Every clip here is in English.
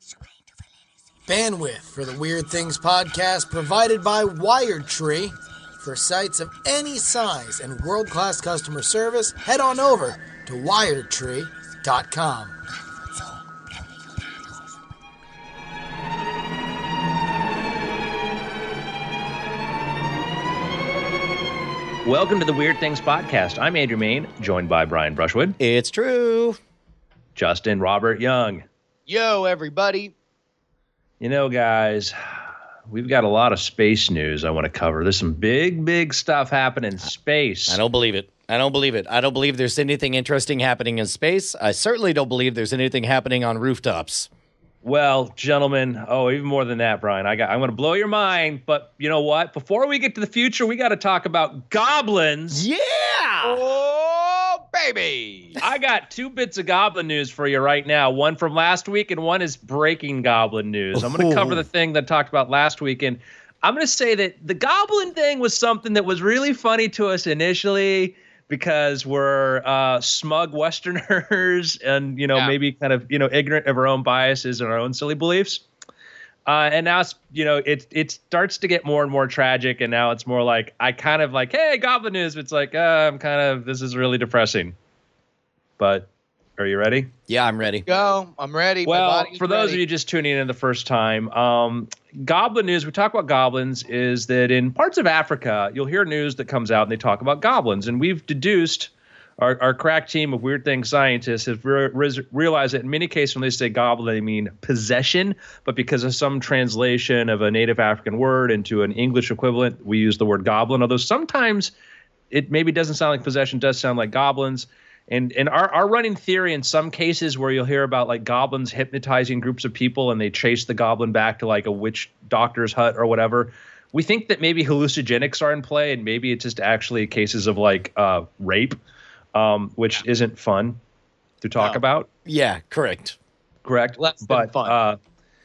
Bandwidth for the Weird Things podcast provided by WiredTree. For sites of any size and world-class customer service, head on over to wiredtree.com. Welcome to the Weird Things podcast. I'm Andrew Main, joined by Brian Brushwood. It's true. Justin Robert Young. Yo, everybody. You know, guys, we've got a lot of space news I want to cover. There's some big stuff happening in space. I don't believe it. I don't believe there's anything interesting happening in space. I certainly don't believe there's anything happening on rooftops. Well, gentlemen, even more than that, Brian. I'm going to blow your mind, but you know what? Before we get to the future, we got to talk about goblins. Yeah! Oh, baby. I got two bits of goblin news for you right now. One from last week and one is breaking goblin news. I'm going to cover the thing that I talked about last week, and I'm going to say that the goblin thing was something that was really funny to us initially because we're smug Westerners and, maybe kind of, ignorant of our own biases and our own silly beliefs. And now it's, it starts to get more and more tragic. And now it's more like, I kind of like, hey, goblin news. It's like, this is really depressing. But are you ready? Yeah, I'm ready. Go. I'm ready. Well, for those of you just tuning in the first time, goblin news, we talk about goblins, is that in parts of Africa, you'll hear news that comes out and they talk about goblins. And we've deduced, our crack team of Weird Things scientists have realized that in many cases when they say goblin, they mean possession. But because of some translation of a native African word into an English equivalent, we use the word goblin. Although sometimes it maybe doesn't sound like possession, does sound like goblins. And our running theory in some cases where you'll hear about like goblins hypnotizing groups of people and they chase the goblin back to like a witch doctor's hut or whatever, we think that maybe hallucinogenics are in play and maybe it's just actually cases of like rape, which isn't fun to talk about. Yeah, correct. Less than fun.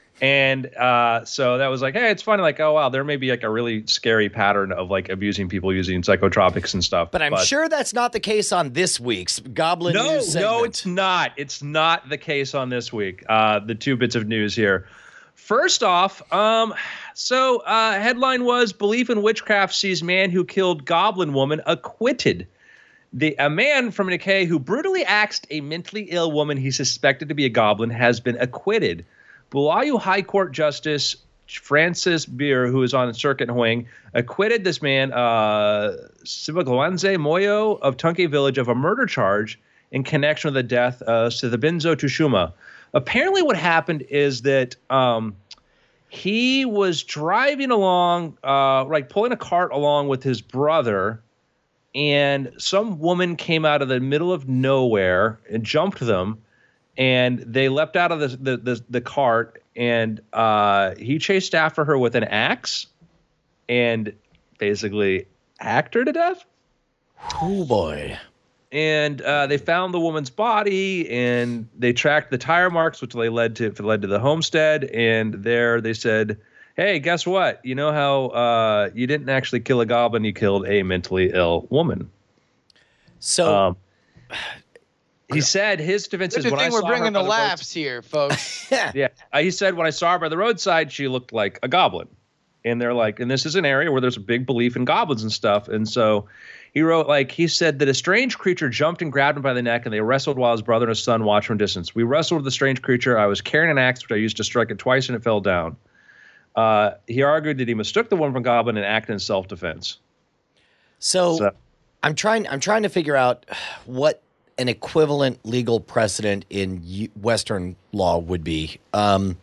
So that was like, hey, it's funny. Like, oh, wow, there may be like a really scary pattern of like abusing people using psychotropics and stuff. But I'm sure that's not the case on this week's Goblin News segment. No, it's not. It's not the case on this week. The two bits of news here. First off, headline was Belief in Witchcraft Sees Man Who Killed Goblin Woman Acquitted. A man from Nikkei who brutally axed a mentally ill woman he suspected to be a goblin has been acquitted. Bulawayo High Court Justice Francis Beer, who is on circuit in Huing, acquitted this man, Sibagwanze Moyo of Tunke Village, of a murder charge in connection with the death of Sithabinzo Tushuma. Apparently what happened is that he was driving along, pulling a cart along with his brother, and some woman came out of the middle of nowhere and jumped them. And they leapt out of the cart, and he chased after her with an axe and basically hacked her to death. Oh, boy. And they found the woman's body, and they tracked the tire marks, which led to the homestead. And there they said, hey, guess what? You know how you didn't actually kill a goblin, you killed a mentally ill woman. So... he said his defense is when I saw we're bringing the laughs here, folks. Yeah. He said when I saw her by the roadside, she looked like a goblin. And they're like, and this is an area where there's a big belief in goblins and stuff. And so he wrote, he said that a strange creature jumped and grabbed him by the neck, and they wrestled while his brother and his son watched from distance. We wrestled with the strange creature. I was carrying an axe, which I used to strike it twice, and it fell down. He argued that he mistook the woman for goblin and acted in self-defense. So I'm trying to figure out what an equivalent legal precedent in Western law would be. I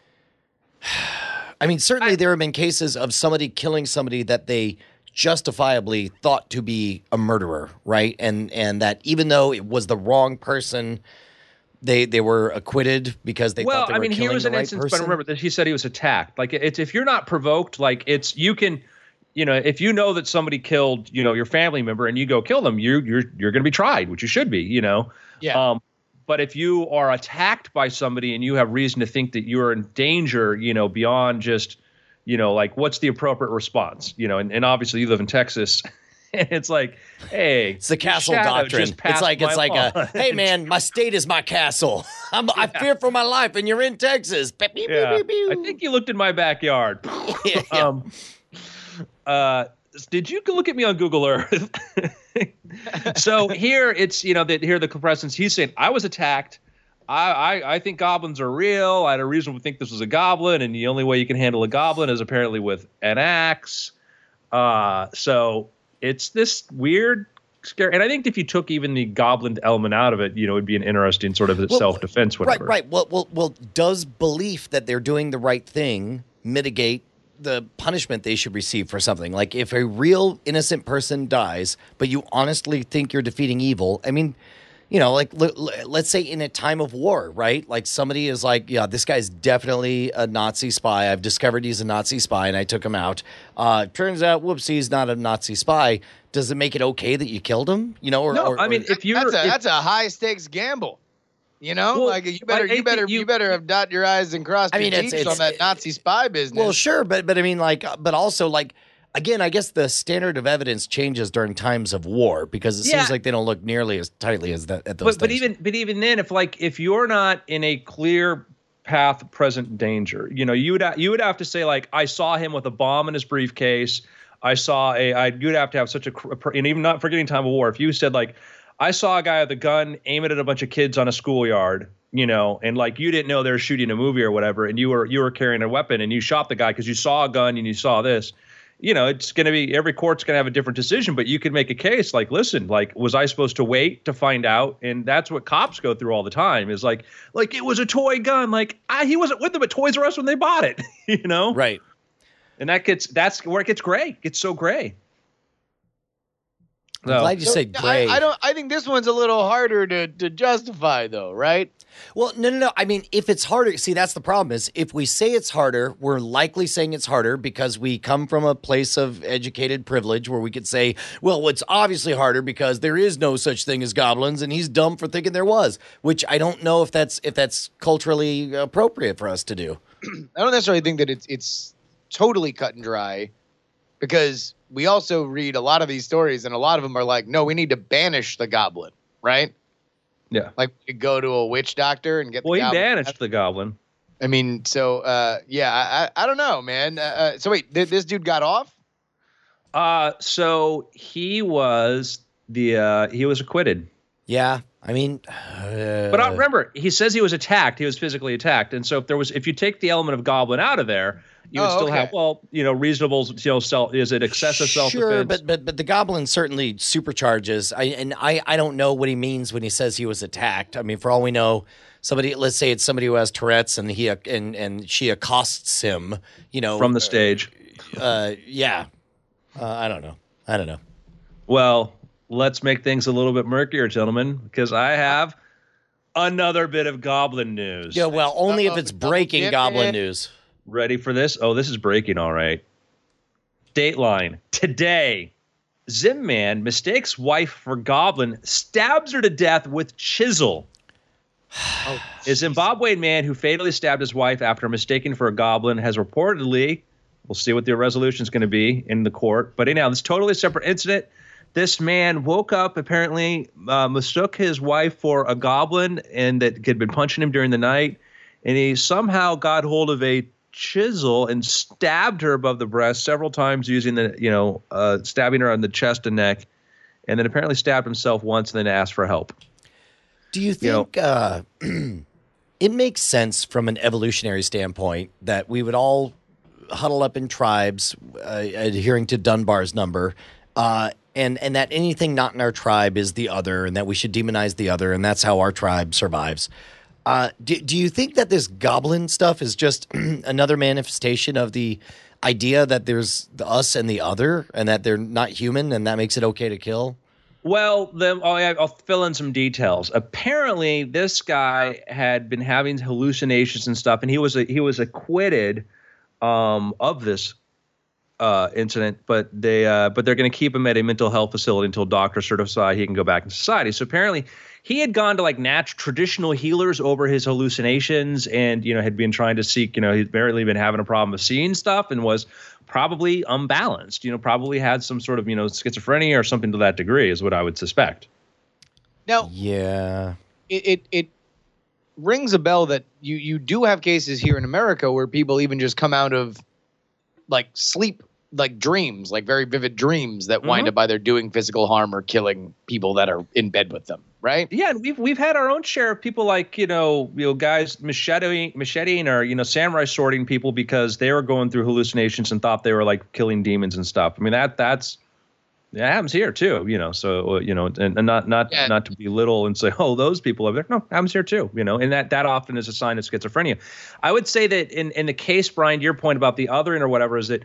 mean, certainly there have been cases of somebody killing somebody that they justifiably thought to be a murderer, right? And that even though it was the wrong person, they were acquitted because they thought they were killing the right person. Well, I mean, here was an instance, but remember that he said he was attacked. Like, it's if you're not provoked, like you can. If you know that somebody killed, your family member and you go kill them, you're going to be tried, which you should be, Yeah. But if you are attacked by somebody and you have reason to think that you're in danger, beyond just, what's the appropriate response, and obviously you live in Texas It's like, hey, it's the castle doctrine. It's like hey man, my state is my castle. I fear for my life, and you're in Texas. Yeah. I think you looked in my backyard. Did you look at me on Google Earth? So here it's here the compressants. He's saying I was attacked. I think goblins are real. I had a reason to think this was a goblin, and the only way you can handle a goblin is apparently with an axe. So it's this weird, scary. And I think if you took even the goblin element out of it, it'd be an interesting sort of self-defense, whatever. Right. Well, does belief that they're doing the right thing mitigate the punishment they should receive for something? Like if a real innocent person dies, but you honestly think you're defeating evil, I mean, like let's say in a time of war, right? Like somebody is like, yeah, this guy's definitely a Nazi spy. I've discovered he's a Nazi spy and I took him out. Turns out, whoops, he's not a Nazi spy. Does it make it okay that you killed him? That's a high stakes gamble. You better have dotted your I's and crossed your T's on that Nazi spy business. Well, sure, but I mean, but also again, I guess the standard of evidence changes during times of war because it seems like they don't look nearly as tightly as that at those times. But even then, if you're not in a clear path of present danger, you would have to say like, I saw him with a bomb in his briefcase. You'd have to have such and even not forgetting time of war. If you said like, I saw a guy with a gun aim it at a bunch of kids on a schoolyard, and like you didn't know they were shooting a movie or whatever, and you were carrying a weapon and you shot the guy because you saw a gun and you saw this. It's going to be every court's going to have a different decision, but you can make a case like, listen, like, was I supposed to wait to find out? And that's what cops go through all the time is like it was a toy gun. Like he wasn't with them at Toys R Us when they bought it, Right. And that's where it gets gray. It gets so gray. I'm glad you said gray. I think this one's a little harder to justify though, right? Well, no. I mean, if it's harder, see, that's the problem is if we say it's harder, we're likely saying it's harder because we come from a place of educated privilege where we could say, well, it's obviously harder because there is no such thing as goblins and he's dumb for thinking there was, which I don't know if that's culturally appropriate for us to do. I don't necessarily think that it's totally cut and dry because we also read a lot of these stories and a lot of them are like, no, we need to banish the goblin, right? Yeah. Like we could go to a witch doctor and get the goblin. He banished the goblin. I mean, so, I don't know, man. So wait, this dude got off? So he was acquitted. Yeah. I mean, but remember, he says he was attacked. He was physically attacked. And so if you take the element of goblin out of there, you would still have, reasonable, is it excessive self-defense? Sure, but the goblin certainly supercharges. I don't know what he means when he says he was attacked. I mean, for all we know, let's say it's somebody who has Tourette's and and she accosts him, from the stage. Yeah. I don't know. Well, let's make things a little bit murkier, gentlemen, because I have another bit of goblin news. Yeah, well, only if it's breaking goblin news. Ready for this? Oh, this is breaking, all right. Dateline. Today, Zimman mistakes wife for goblin, stabs her to death with chisel. A Zimbabwean man who fatally stabbed his wife after mistaken for a goblin has reportedly, we'll see what the resolution is going to be in the court, but anyhow, this is totally separate incident. This man woke up, apparently mistook his wife for a goblin and that had been punching him during the night, and he somehow got hold of a chisel and stabbed her above the breast several times using stabbing her on the chest and neck, and then apparently stabbed himself once and then asked for help. Do you think it makes sense from an evolutionary standpoint that we would all huddle up in tribes adhering to Dunbar's number and that anything not in our tribe is the other and that we should demonize the other and that's how our tribe survives? Do you think that this goblin stuff is just another manifestation of the idea that there's the us and the other and that they're not human and that makes it okay to kill? Well, I'll fill in some details. Apparently, this guy had been having hallucinations and stuff, and he was acquitted of this incident. But they're going to keep him at a mental health facility until doctors certify he can go back in society. So apparently, he had gone to like traditional healers over his hallucinations, and had been trying to seek. He'd barely been having a problem of seeing stuff, and was probably unbalanced. Probably had some sort of schizophrenia or something to that degree, is what I would suspect. Now, yeah, it rings a bell that you do have cases here in America where people even just come out of like sleep, like dreams, like very vivid dreams that wind up either doing physical harm or killing people that are in bed with them, right? Yeah, and we've had our own share of people like guys macheting or samurai sorting people because they were going through hallucinations and thought they were like killing demons and stuff. I mean that happens here too, So and not to belittle and say, oh, those people over there. No, happens here too, And that often is a sign of schizophrenia. I would say that in the case, Brian, to your point about the othering or whatever, is that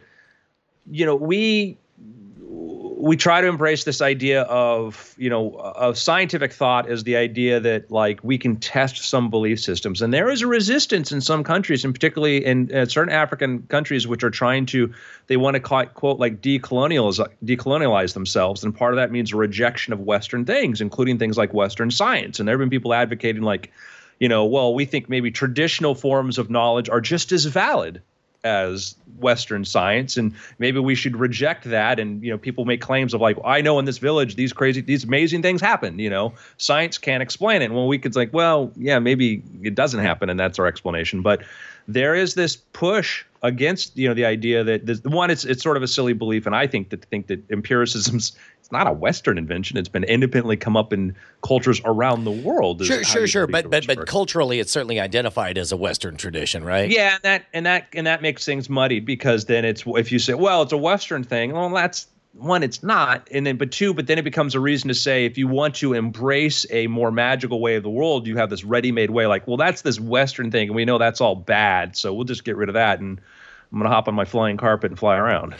we try to embrace this idea of of scientific thought as the idea that like we can test some belief systems, and there is a resistance in some countries, and particularly in certain African countries, which are they want to quote like decolonialize themselves, and part of that means a rejection of Western things, including things like Western science. And there have been people advocating like, well, we think maybe traditional forms of knowledge are just as valid as Western science, and maybe we should reject that. And people make claims of like, I know in this village these amazing things happen. Science can't explain it. Well, we could like, well, yeah, maybe it doesn't happen, and that's our explanation. But there is this push against the idea that it's sort of a silly belief, and I think that empiricism's it's not a Western invention. It's been independently come up in cultures around the world. Sure. But culturally, it's certainly identified as a Western tradition, right? Yeah, and that makes things muddied, because then if you say, well, it's a Western thing, well, that's one, it's not, and then but then it becomes a reason to say if you want to embrace a more magical way of the world, you have this ready-made way, like, well, that's this Western thing, and we know that's all bad, so we'll just get rid of that, and I'm gonna hop on my flying carpet and fly around.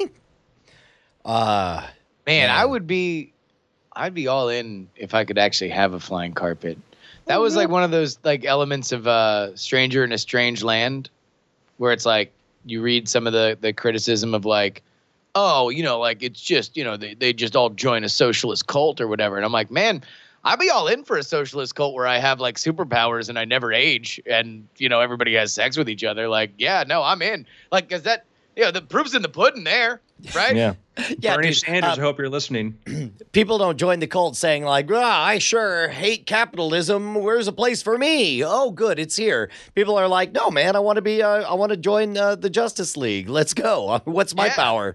Man, I'd be all in if I could actually have a flying carpet. That was like one of those like elements of Stranger in a Strange Land, where it's like you read some of the criticism of like, oh, like it's just, they just all join a socialist cult or whatever. And I'm like, man, I'd be all in for a socialist cult where I have like superpowers and I never age and, everybody has sex with each other. Like, yeah, no, I'm in. Like, cause that, the proof's in the pudding there, right? Yeah. Yeah, Bernie Sanders, I hope you're listening. People don't join the cult saying like, I sure hate capitalism. Where's a place for me? Oh, good, it's here. People are like, no, man, I want to join the Justice League. Let's go. What's my power?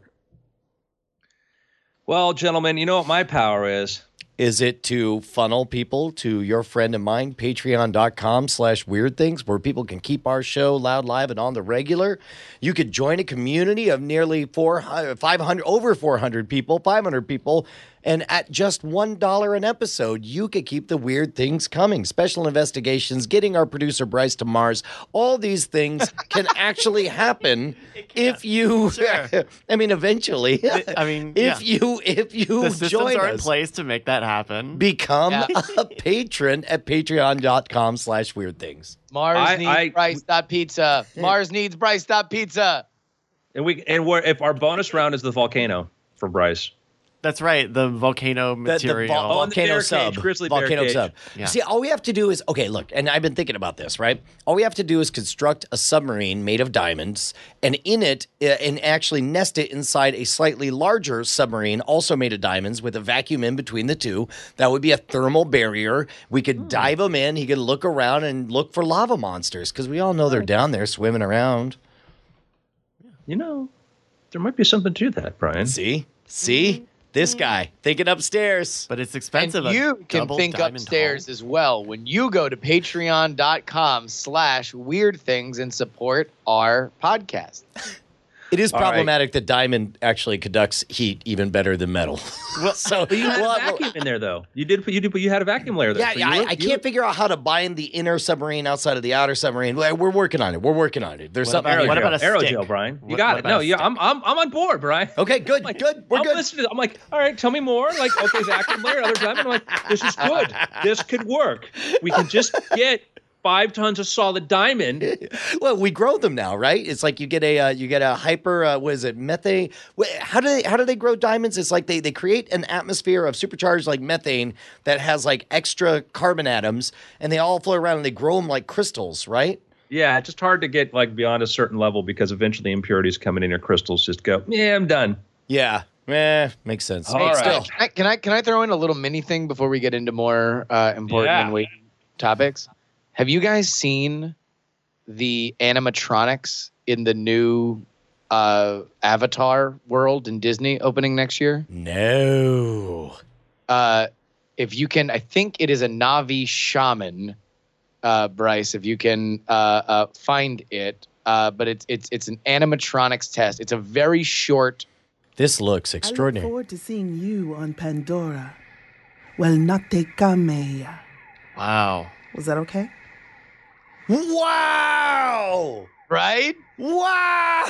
Well, gentlemen, you know what my power is? Is it to funnel people to your friend of mine, patreon.com/weirdthings, where people can keep our show loud, live, and on the regular? You could join a community of nearly 500 people, 500 people, and at just $1 an episode, you could keep the weird things coming. Special investigations, getting our producer Bryce to Mars. All these things can actually happen if you. Sure. I mean, eventually. If you the systems join are us, in place to make that happen. become a patron at patreon.com/weirdthings. Mars needs Bryce.pizza. Mars needs Bryce.pizza. And if our bonus round is the volcano for Bryce. That's right. The volcano material. Volcano sub. Grizzly bear Volcano cage. sub. Yeah. See, all we have to do is, okay, look, and I've been thinking about this, right? All we have to do is construct a submarine made of diamonds, and in it, and actually nest it inside a slightly larger submarine, also made of diamonds, with a vacuum in between the two. That would be a thermal barrier. We could dive him in. He could look around and look for lava monsters, because we all know they're down there swimming around. There might be something to that, Brian. See? This guy thinking upstairs. But it's expensive. And you can think upstairs as well when you go to patreon.com/weirdthings and support our podcast. It is problematic that diamond actually conducts heat even better than metal. But you had a vacuum in there, though. You had a vacuum layer there. Yeah, I can't figure out how to bind the inner submarine outside of the outer submarine. We're working on it. There's something. What about a aerogel, stick? Brian? You got it. No, I'm on board, Brian. Okay, good, good. We're good. Listening. I'm like, all right, tell me more. Like, okay, vacuum layer, other diamond. I'm like, this is good. This could work. We can just get 5 tons of solid diamond. Well, we grow them now, right? It's like you get a hyper what is it, methane? How do they grow diamonds? It's like they create an atmosphere of supercharged like methane that has like extra carbon atoms, and they all float around and they grow them like crystals, right? Yeah, it's just hard to get like beyond a certain level because eventually impurities coming in your crystals just go, yeah, I'm done. Yeah. Makes sense. All right. Still. Can I throw in a little mini thing before we get into more important and weighty topics? Have you guys seen the animatronics in the new Avatar world in Disney opening next year? No. If you can, I think it is a Na'vi shaman, Bryce. If you can find it, but it's an animatronics test. It's a very short. This looks I extraordinary. look forward to seeing you on Pandora. Well, Nate Kameya. Wow. Was that okay? Wow! Right? Wow!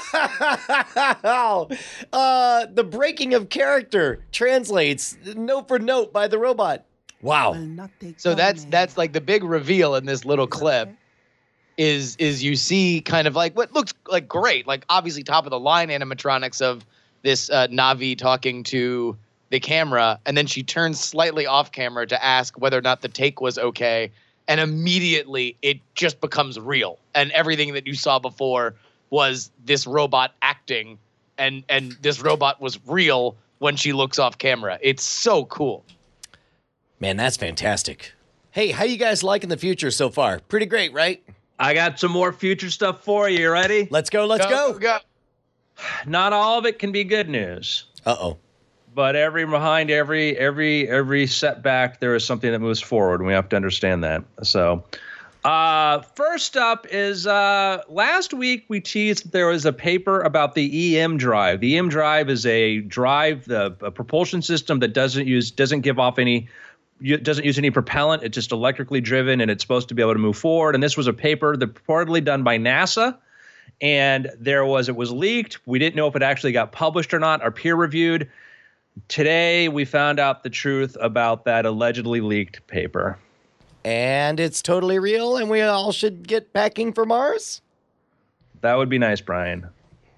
The breaking of character translates note for note by the robot. Wow. Well, Nate So Kameya. that's like the big reveal in this little clip. Okay. Is you see kind of like what looks like great, like obviously top of the line animatronics of this Na'vi talking to the camera, and then she turns slightly off camera to ask whether or not the take was okay, and immediately it just becomes real, and everything that you saw before was this robot acting, and this robot was real when she looks off camera. It's so cool. Man, that's fantastic. Hey, how you guys liking the future so far? Pretty great, right? I got some more future stuff for you. You ready? Let's go. Go. Not all of it can be good news, Uh-oh. but behind every setback, there is something that moves forward, and we have to understand that. So, first up is last week we teased that there was a paper about the EM drive. The EM drive is a drive, a propulsion system that doesn't use any propellant. It's just electrically driven, and it's supposed to be able to move forward. And this was a paper that purportedly done by NASA. And it was leaked. We didn't know if it actually got published or not or peer reviewed. Today, we found out the truth about that allegedly leaked paper. And it's totally real, and we all should get packing for Mars? That would be nice, Brian.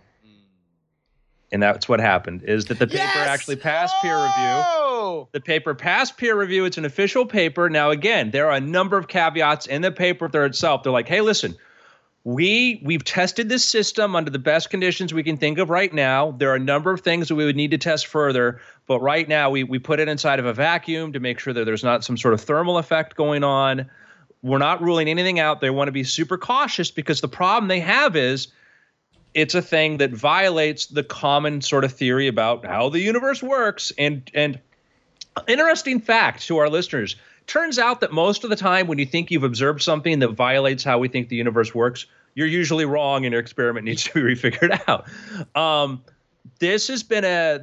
And that's what happened, is that the paper actually passed peer review. The paper passed peer review. It's an official paper. Now, again, there are a number of caveats in the paper there itself. They're like, hey, listen, we've tested this system under the best conditions we can think of right now. There are a number of things that we would need to test further, but right now we put it inside of a vacuum to make sure that there's not some sort of thermal effect going on. We're not ruling anything out. They want to be super cautious because the problem they have is it's a thing that violates the common sort of theory about how the universe works. And interesting fact to our listeners, turns out that most of the time when you think you've observed something that violates how we think the universe works, you're usually wrong and your experiment needs to be refigured out. This has been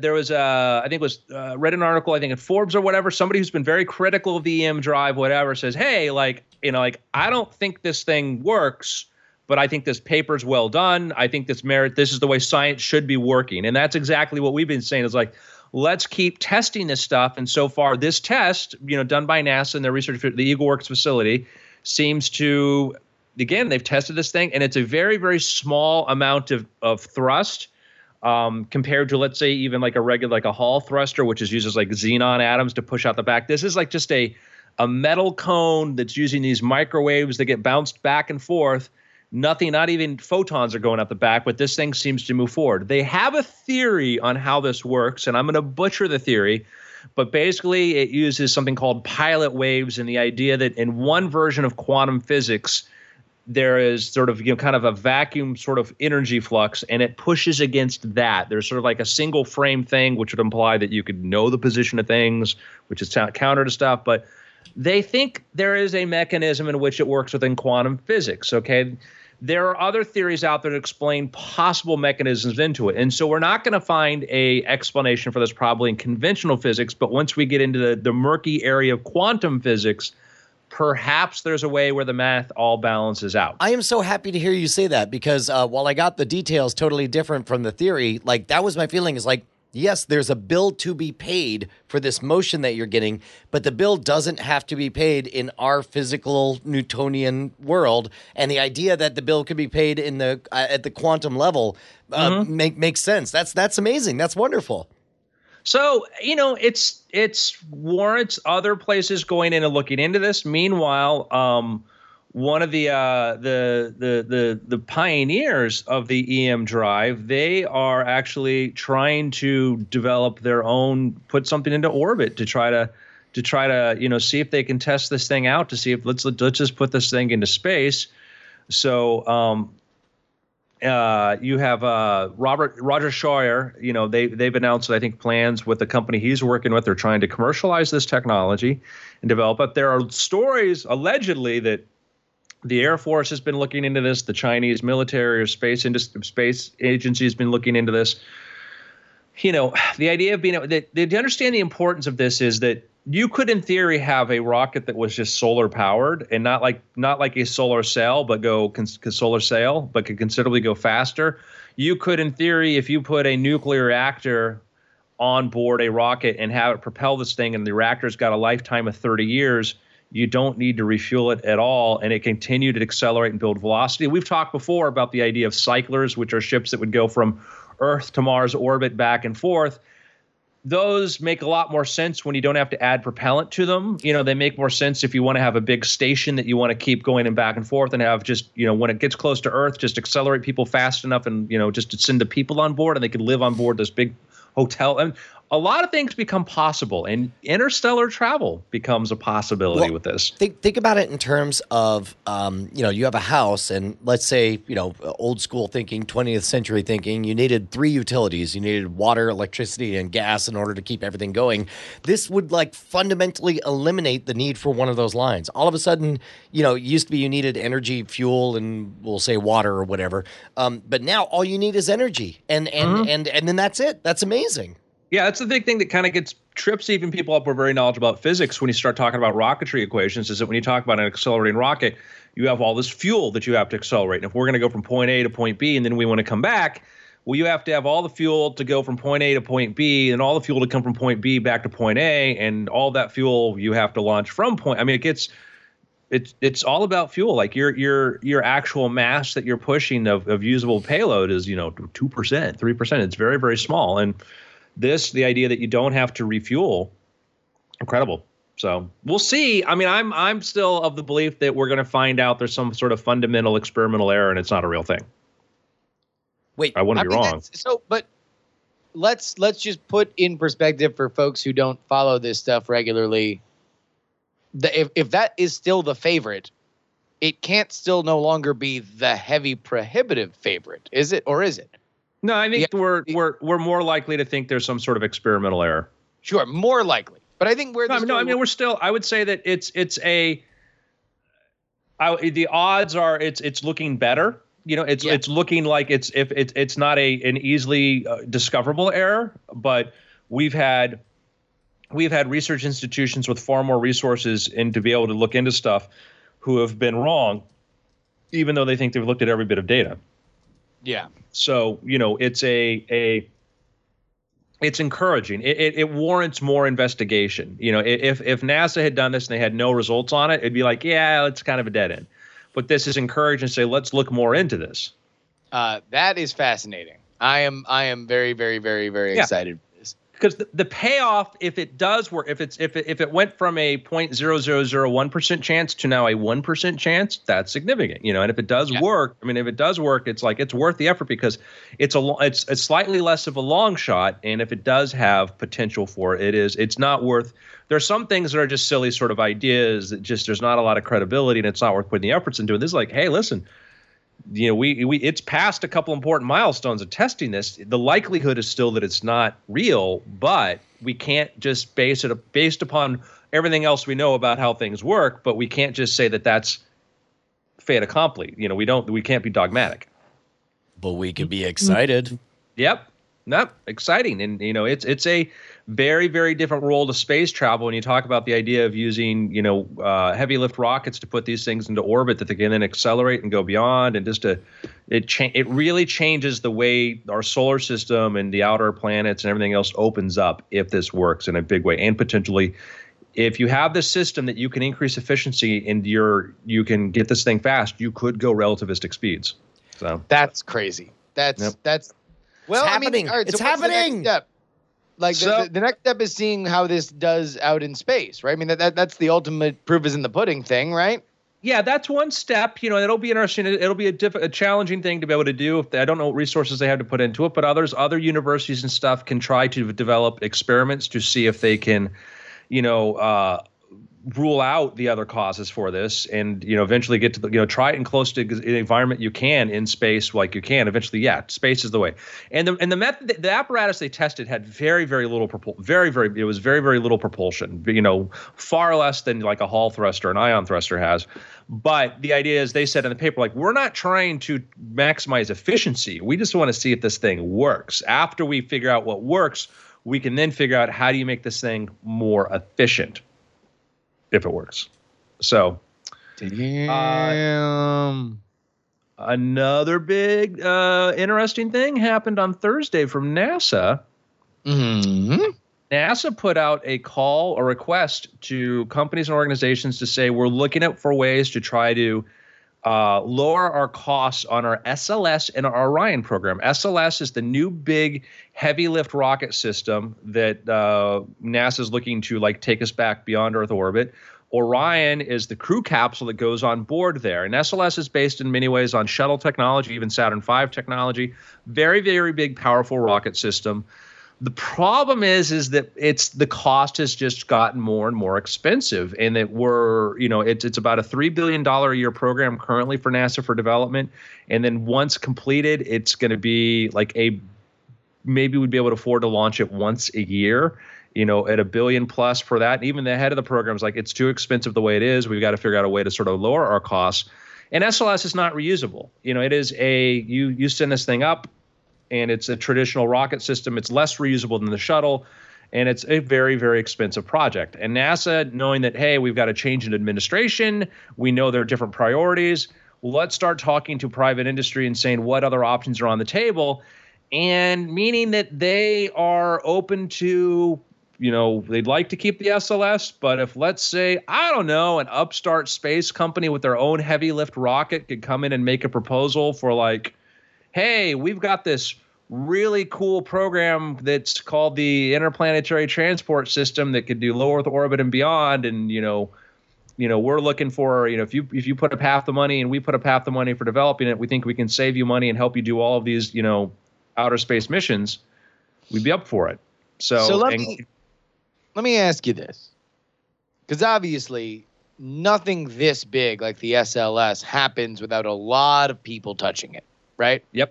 read an article, I think in Forbes or whatever, somebody who's been very critical of the EM drive, whatever, says, hey, I don't think this thing works, but I think this paper's well done. I think this is the way science should be working. And that's exactly what we've been saying is like, let's keep testing this stuff. And so far, this test, done by NASA and their research, the EagleWorks facility, seems to, again, they've tested this thing, and it's a very, very small amount of thrust compared to, let's say, even like a regular, like a Hall thruster, which uses like xenon atoms to push out the back. This is like just a metal cone that's using these microwaves that get bounced back and forth. Nothing, not even photons are going out the back, but this thing seems to move forward. They have a theory on how this works, and I'm going to butcher the theory, but basically it uses something called pilot waves, and the idea that in one version of quantum physics, there is sort of kind of a vacuum sort of energy flux, and it pushes against that. There's sort of like a single frame thing, which would imply that you could know the position of things, which is counter to stuff, but they think there is a mechanism in which it works within quantum physics, okay? There are other theories out there that explain possible mechanisms into it. And so we're not going to find a explanation for this probably in conventional physics, but once we get into the murky area of quantum physics, perhaps there's a way where the math all balances out. I am so happy to hear you say that because while I got the details totally different from the theory, like that was my feeling is like, yes, there's a bill to be paid for this motion that you're getting, but the bill doesn't have to be paid in our physical Newtonian world. And the idea that the bill could be paid in the at the quantum level makes sense. That's amazing. That's wonderful. So, it's warrants other places going in and looking into this. Meanwhile, one of the pioneers of the EM drive, they are actually trying to develop their own, put something into orbit to try to see if they can test this thing out, to see if let's just put this thing into space. So you have Roger Scheuer. They've announced, I think, plans with the company he's working with. They're trying to commercialize this technology and develop it. There are stories allegedly that the Air Force has been looking into this. The Chinese military or space agency has been looking into this. The idea of being able to understand the importance of this is that you could, in theory, have a rocket that was just solar powered and not like a solar cell, but solar sail, but could considerably go faster. You could, in theory, if you put a nuclear reactor on board a rocket and have it propel this thing, and the reactor's got a lifetime of 30 years, you don't need to refuel it at all, and it continue to accelerate and build velocity. We've talked before about the idea of cyclers, which are ships that would go from Earth to Mars orbit back and forth. Those make a lot more sense when you don't have to add propellant to them. They make more sense if you want to have a big station that you want to keep going and back and forth, and have just, when it gets close to Earth, just accelerate people fast enough and, just to send the people on board, and they could live on board this big hotel. And a lot of things become possible, and interstellar travel becomes a possibility with this. Think about it in terms of, you have a house, and let's say, old school thinking, 20th century thinking, you needed 3 utilities. You needed water, electricity, and gas in order to keep everything going. This would fundamentally eliminate the need for one of those lines. All of a sudden, it used to be you needed energy, fuel, and we'll say water or whatever. But now all you need is energy, and then that's it. That's amazing. Yeah, that's the big thing that kind of trips even people up who are very knowledgeable about physics when you start talking about rocketry equations, is that when you talk about an accelerating rocket, you have all this fuel that you have to accelerate. And if we're going to go from point A to point B and then we want to come back, well, you have to have all the fuel to go from point A to point B, and all the fuel to come from point B back to point A, and all that fuel you have to launch from point. I mean, it's all about fuel. Like your actual mass that you're pushing of usable payload is 2%, 3%. It's very, very small. And the idea that you don't have to refuel, incredible. So we'll see. I mean, I'm still of the belief that we're going to find out there's some sort of fundamental experimental error and it's not a real thing. Wait, I wouldn't be wrong. But let's just put in perspective for folks who don't follow this stuff regularly. If that is still the favorite, it can't still no longer be the heavy prohibitive favorite, is it? Or is it? No, I think we're more likely to think there's some sort of experimental error. Sure, more likely. But I think we're we're still. I would say that the odds are it's looking better. It's looking like it's not an easily discoverable error, but we've had research institutions with far more resources and to be able to look into stuff who have been wrong, even though they think they've looked at every bit of data. Yeah. So, it's encouraging. It warrants more investigation. If NASA had done this and they had no results on it, it'd be like, yeah, it's kind of a dead end. But this is encouraging to say, let's look more into this. That is fascinating. I am very, very, very, very excited. Because the payoff, if it does work, if it went from a 0.0001% chance to now a 1% chance, that's significant, And if it does work, it's like it's worth the effort because it's slightly less of a long shot, and if it does have potential for it, it's not worth. There are some things that are just silly sort of ideas that just there's not a lot of credibility, and it's not worth putting the efforts into. This is like, hey, listen. It's past a couple important milestones of testing this. The likelihood is still that it's not real, but we can't just based upon everything else we know about how things work. But we can't just say that that's fait accompli. We can't be dogmatic. But we could be excited. Yep. No, exciting. And, it's a very, very different role to space travel when you talk about the idea of using, heavy lift rockets to put these things into orbit that they can then accelerate and go beyond. And it really changes the way our solar system and the outer planets and everything else opens up if this works in a big way. And potentially, if you have this system that you can increase efficiency and you can get this thing fast, you could go relativistic speeds. So that's crazy. That's well, it's happening. All right, it's so what's the happening. next step? Like the next step is seeing how this does out in space, right? I mean that's the ultimate proof is in the pudding thing, right? Yeah, that's one step. It'll be interesting. It'll be a challenging thing to be able to do. I don't know what resources they have to put into it, but other universities and stuff can try to develop experiments to see if they can, rule out the other causes for this, and eventually get to try it in close to the environment you can in space, like you can eventually. Yeah, space is the way. And the method, the apparatus they tested had very, very little very little propulsion. Far less than like a Hall thruster, an ion thruster has. But the idea is, they said in the paper, like, we're not trying to maximize efficiency. We just want to see if this thing works. After we figure out what works, we can then figure out how do you make this thing more efficient, if it works. So, another big interesting thing happened on Thursday from NASA. Mm-hmm. NASA put out a request to companies and organizations to say, we're looking out for ways to try to lower our costs on our SLS and our Orion program. SLS is the new big heavy lift rocket system that NASA is looking to take us back beyond Earth orbit. Orion is the crew capsule that goes on board there. And SLS is based in many ways on shuttle technology, even Saturn V technology. Very, very big, powerful rocket system. The problem is that the cost has just gotten more and more expensive, and that it's about a $3 billion a year program currently for NASA for development. And then once completed, it's going to be maybe we'd be able to afford to launch it once a year, at $1 billion plus for that. And even the head of the program is like, it's too expensive the way it is. We've got to figure out a way to sort of lower our costs. And SLS is not reusable. It is you send this thing up, and it's a traditional rocket system. It's less reusable than the shuttle, and it's a very, very expensive project. And NASA, knowing that, hey, we've got a change in administration, we know there are different priorities, let's start talking to private industry and saying what other options are on the table, and meaning that they are open to, they'd like to keep the SLS, but if, let's say, I don't know, an upstart space company with their own heavy lift rocket could come in and make a proposal for hey, we've got this really cool program that's called the Interplanetary Transport System that could do low Earth orbit and beyond. And, we're looking for, if you put up half the money and we put up half the money for developing it, we think we can save you money and help you do all of these, outer space missions. We'd be up for it. So let me ask you this, because obviously nothing this big like the SLS happens without a lot of people touching it. Right? Yep.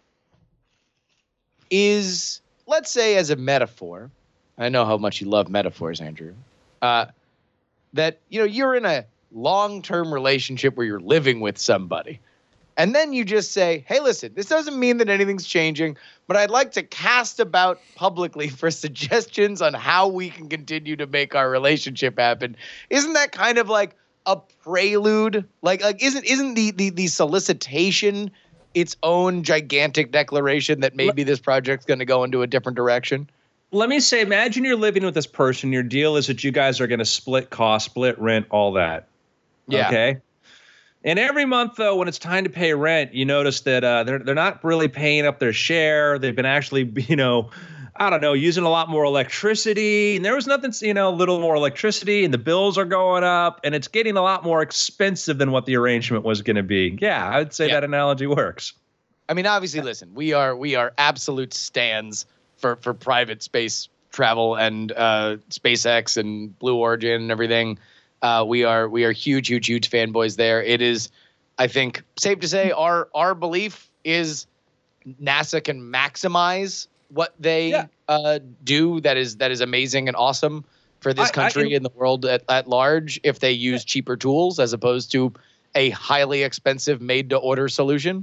Let's say, as a metaphor, I know how much you love metaphors, Andrew, that, you're in a long-term relationship where you're living with somebody. And then you just say, hey, listen, this doesn't mean that anything's changing, but I'd like to cast about publicly for suggestions on how we can continue to make our relationship happen. Isn't that kind of like a prelude? Isn't the solicitation its own gigantic declaration that maybe this project's going to go into a different direction? Let me say, imagine you're living with this person. Your deal is that you guys are going to split costs, split rent, all that. Yeah. Okay. And every month, though, when it's time to pay rent, you notice that they're not really paying up their share. They've been actually, using a lot more electricity. And there was nothing, a little more electricity, and the bills are going up, and it's getting a lot more expensive than what the arrangement was going to be. Yeah, I'd say that analogy works. I mean, obviously, listen, we are absolute stans for private space travel and SpaceX and Blue Origin and everything. We are huge fanboys there. It is, I think, safe to say our belief is NASA can maximize what they do that is amazing and awesome for this country and the world at large if they use cheaper tools as opposed to a highly expensive made-to-order solution.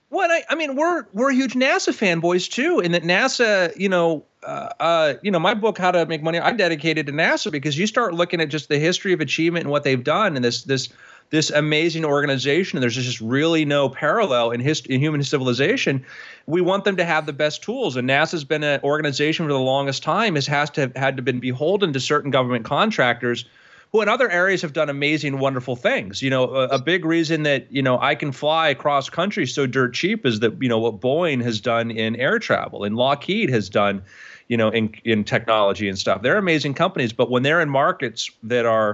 Well, I mean, we're huge NASA fanboys too, and that NASA, my book, How to Make Money, I dedicated to NASA because you start looking at just the history of achievement and what they've done, and this amazing organization, and there's just really no parallel in human civilization. We want them to have the best tools, and NASA's been an organization for the longest time had to been beholden to certain government contractors who in other areas have done amazing, wonderful things. A big reason that, I can fly across country so dirt cheap is that, what Boeing has done in air travel and Lockheed has done, in technology and stuff. They're amazing companies, but when they're in markets that are,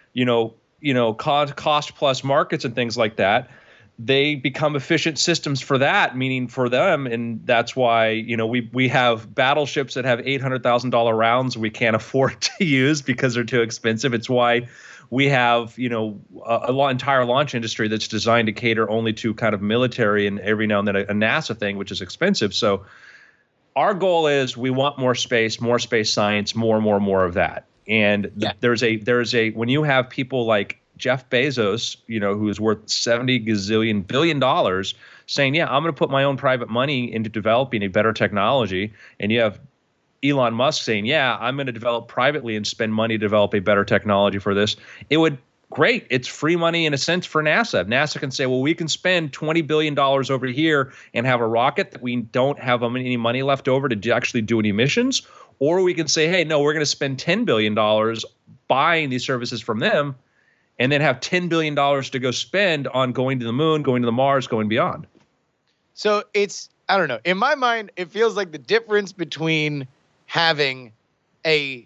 cost plus markets and things like that, they become efficient systems for that, meaning for them. And that's why, we have battleships that have $800,000 rounds we can't afford to use because they're too expensive. It's why we have, entire launch industry that's designed to cater only to kind of military and every now and then a NASA thing, which is expensive. So our goal is we want more space science, more of that. And there's a when you have people like Jeff Bezos, who's worth $70 billion, saying, yeah, I'm going to put my own private money into developing a better technology. And you have Elon Musk saying, yeah, I'm going to develop privately and spend money to develop a better technology for this. Great. It's free money in a sense for NASA. NASA can say, well, we can spend $20 billion over here and have a rocket that we don't have any money left over to actually do any missions. Or we can say, hey, no, we're going to spend $10 billion buying these services from them, and then have $10 billion to go spend on going to the moon, going to the Mars, going beyond. So I don't know. In my mind, it feels like the difference between having a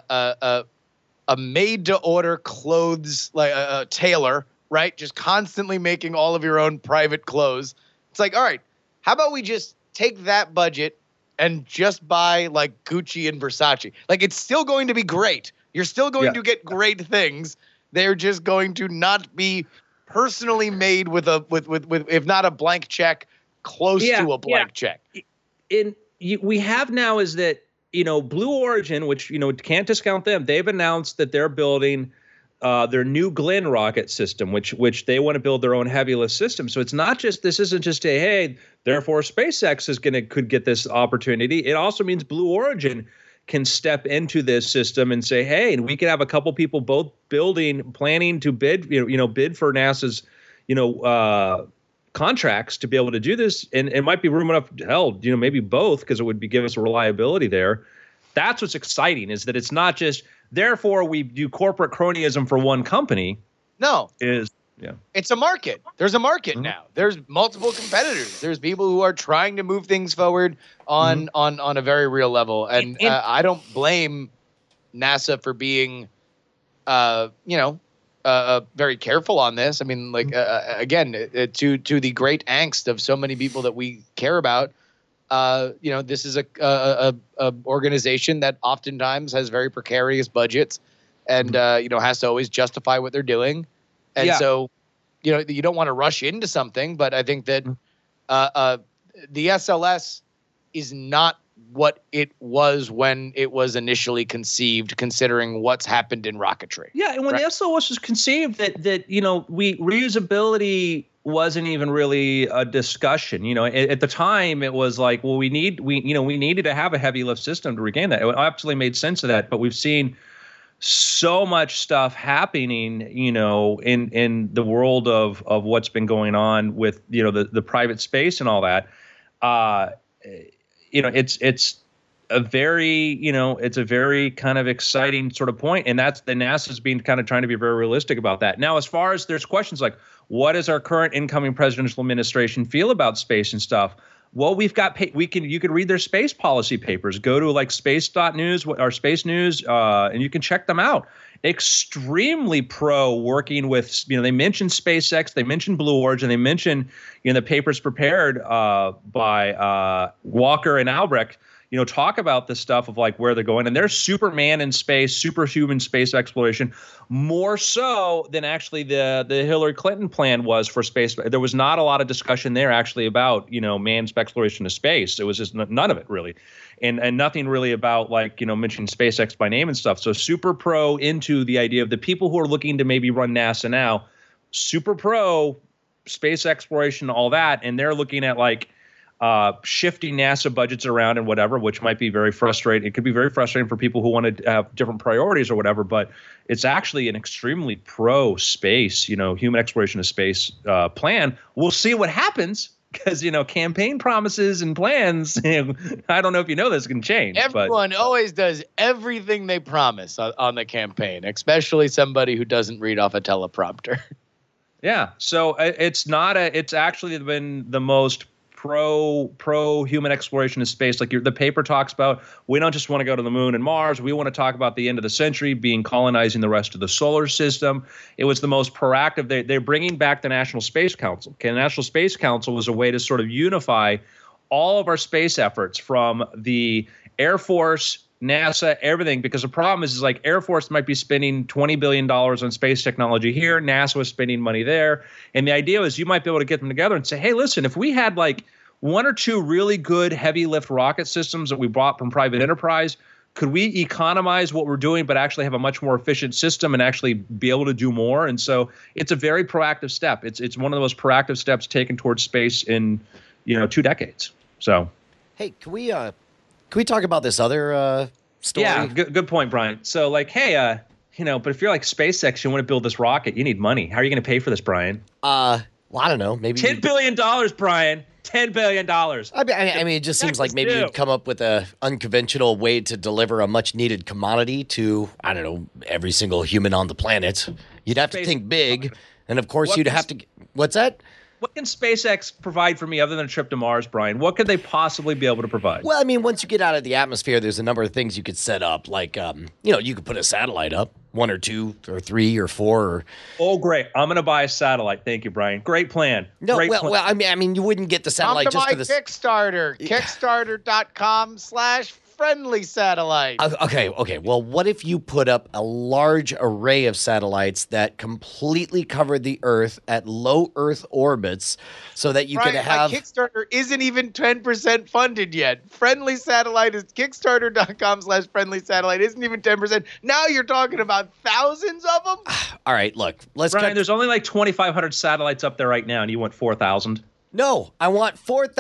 made-to-order clothes, like a tailor, right? Just constantly making all of your own private clothes. It's like, all right, how about we just take that budget and just buy like Gucci and Versace? Like, it's still going to be great. You're still going to get great things. They're just going to not be personally made with if not a blank check, close to a blank check. We have now is that, Blue Origin, which, can't discount them. They've announced that they're building their New Glenn rocket system, which they want to build their own heavy lift system. So this isn't just therefore SpaceX could get this opportunity. It also means Blue Origin can step into this system and say, hey, and we can have a couple people both planning to bid for NASA's, contracts to be able to do this. And it might be room enough, maybe both, because it would give us a reliability there. That's what's exciting, is that it's not just, therefore we do corporate cronyism for one company. No. It's a market. There's a market now. There's multiple competitors. There's people who are trying to move things forward on a very real level. And I don't blame NASA for being, very careful on this. I mean, again, to the great angst of so many people that we care about, this is a organization that oftentimes has very precarious budgets and, has to always justify what they're doing. And so, you don't want to rush into something, but I think that the SLS is not what it was when it was initially conceived, considering what's happened in rocketry. Yeah, and when the SLS was conceived, that reusability wasn't even really a discussion. At the time, it was like, well, we needed to have a heavy lift system to regain that. It absolutely made sense of that, but we've seen so much stuff happening, in the world of what's been going on with, the private space and all that. It's a very kind of exciting sort of point. And that's the NASA's been kind of trying to be very realistic about that. Now, as far as there's questions like, what does our current incoming presidential administration feel about space and stuff? Well, you could read their space policy papers. Go to like space.news or Space News, and you can check them out. Extremely pro working with, they mentioned SpaceX, they mentioned Blue Origin, they mentioned, the papers prepared by Walker and Albrecht, talk about the stuff of like where they're going. And there's Superman in space, superhuman space exploration, more so than actually the Hillary Clinton plan was for space. There was not a lot of discussion there actually about, manned exploration of space. It was just none of it really. And nothing really about like, mentioning SpaceX by name and stuff. So super pro into the idea of the people who are looking to maybe run NASA now, super pro space exploration, all that, and they're looking at like shifting NASA budgets around and whatever, which might be very frustrating. It could be very frustrating for people who want to have different priorities or whatever, but it's actually an extremely pro-space, human exploration of space plan. We'll see what happens because, campaign promises and plans, I don't know if you know this, can change. Everyone always does everything they promise on the campaign, especially somebody who doesn't read off a teleprompter. Yeah. So it's actually been the most pro human exploration of space. Like the paper talks about, we don't just want to go to the moon and Mars. We want to talk about the end of the century colonizing the rest of the solar system. It was the most proactive. They're bringing back the National Space Council. Okay, the National Space Council was a way to sort of unify all of our space efforts from the Air Force, NASA, everything, because the problem is like Air Force might be spending $20 billion on space technology here. NASA was spending money there. And the idea is you might be able to get them together and say, hey, listen, if we had like one or two really good heavy lift rocket systems that we bought from private enterprise, could we economize what we're doing, but actually have a much more efficient system and actually be able to do more? And so it's a very proactive step. It's one of the most proactive steps taken towards space in, 2 decades. So, hey, can we talk about this other story? Yeah, good point, Brian. So, like, hey, but if you're like SpaceX, you want to build this rocket, you need money. How are you going to pay for this, Brian? Well, I don't know. Maybe $10 billion, Brian. $10 billion. I mean, it just seems like maybe you'd come up with a unconventional way to deliver a much needed commodity to, I don't know, every single human on the planet. You'd have to think big, and of course you'd have to. What's that? What can SpaceX provide for me other than a trip to Mars, Brian? What could they possibly be able to provide? Well, I mean, once you get out of the atmosphere, there's a number of things you could set up. Like, you could put a satellite up, 1 or 2 or 3 or 4. Oh, great! I'm going to buy a satellite. Thank you, Brian. Great plan. Well, I mean, you wouldn't get the satellite just for this. Kickstarter. Kickstarter.com/friendly satellite. Okay. Well, what if you put up a large array of satellites that completely cover the Earth at low Earth orbits so that you could have... Kickstarter isn't even 10% funded yet. Friendly satellite is Kickstarter.com/friendly satellite isn't even 10%. Now you're talking about thousands of them? All right, look. Brian, there's only like 2,500 satellites up there right now, and you want 4,000? No, I want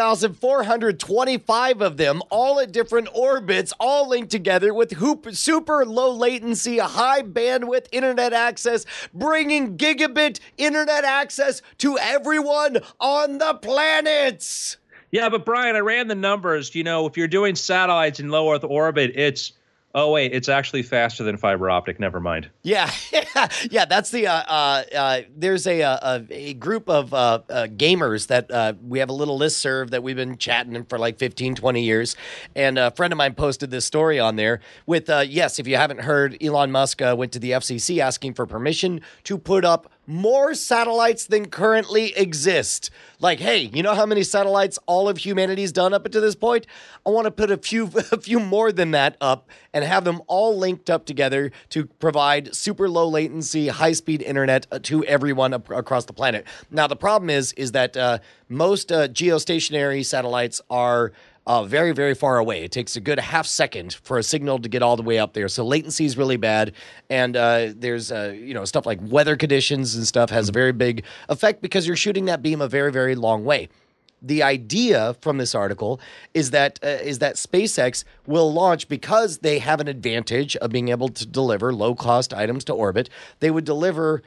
4,425 of them, all at different orbits, all linked together with super low latency, high bandwidth internet access, bringing gigabit internet access to everyone on the planet. Yeah, but Brian, I ran the numbers. If you're doing satellites in low Earth orbit, it's actually faster than fiber optic. Never mind. Yeah. That's the. There's a group of gamers that we have a little listserv that we've been chatting for like 15, 20 years. And a friend of mine posted this story on there with, yes, if you haven't heard, Elon Musk went to the FCC asking for permission to put up more satellites than currently exist. Like, hey, you know how many satellites all of humanity's done up to this point? I want to put a few more than that up and have them all linked up together to provide super low latency, high speed internet to everyone across the planet. Now, the problem is that most geostationary satellites are very, very far away. It takes a good half second for a signal to get all the way up there. So latency is really bad. And there's, stuff like weather conditions and stuff has a very big effect because you're shooting that beam a very, very long way. The idea from this article is that SpaceX will launch because they have an advantage of being able to deliver low-cost items to orbit. They would deliver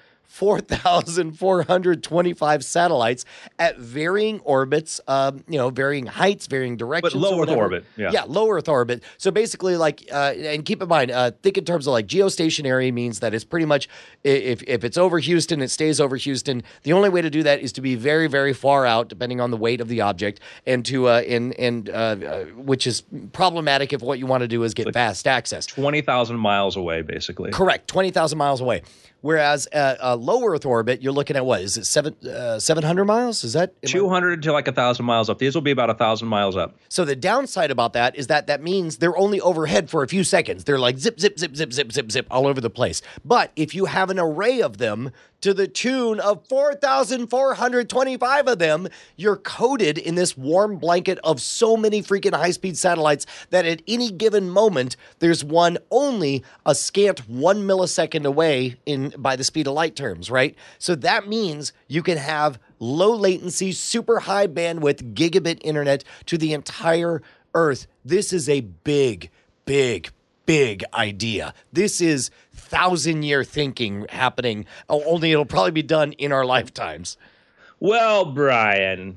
4,425 satellites at varying orbits, varying heights, varying directions. But low Earth orbit. Yeah, low Earth orbit. So basically, and keep in mind, think in terms of like geostationary means that it's pretty much, if it's over Houston, it stays over Houston. The only way to do that is to be very, very far out, depending on the weight of the object, and which is problematic if what you want to do is get fast access. 20,000 miles away, basically. Correct, 20,000 miles away. Whereas low Earth orbit, you're looking at what? Is it 700 miles? Is that 200 to like 1,000 miles up? These will be about 1,000 miles up. So the downside about that is that means they're only overhead for a few seconds. They're like zip, zip, zip, zip, zip, zip, zip all over the place. But if you have an array of them to the tune of 4,425 of them, you're coated in this warm blanket of so many freaking high-speed satellites that at any given moment, there's one only a scant 1 millisecond away by the speed of light terms, right? So that means you can have low latency, super high bandwidth, gigabit internet to the entire Earth. This is a big, big, big idea. This is 1,000-year thinking happening, only it'll probably be done in our lifetimes. Well, Brian,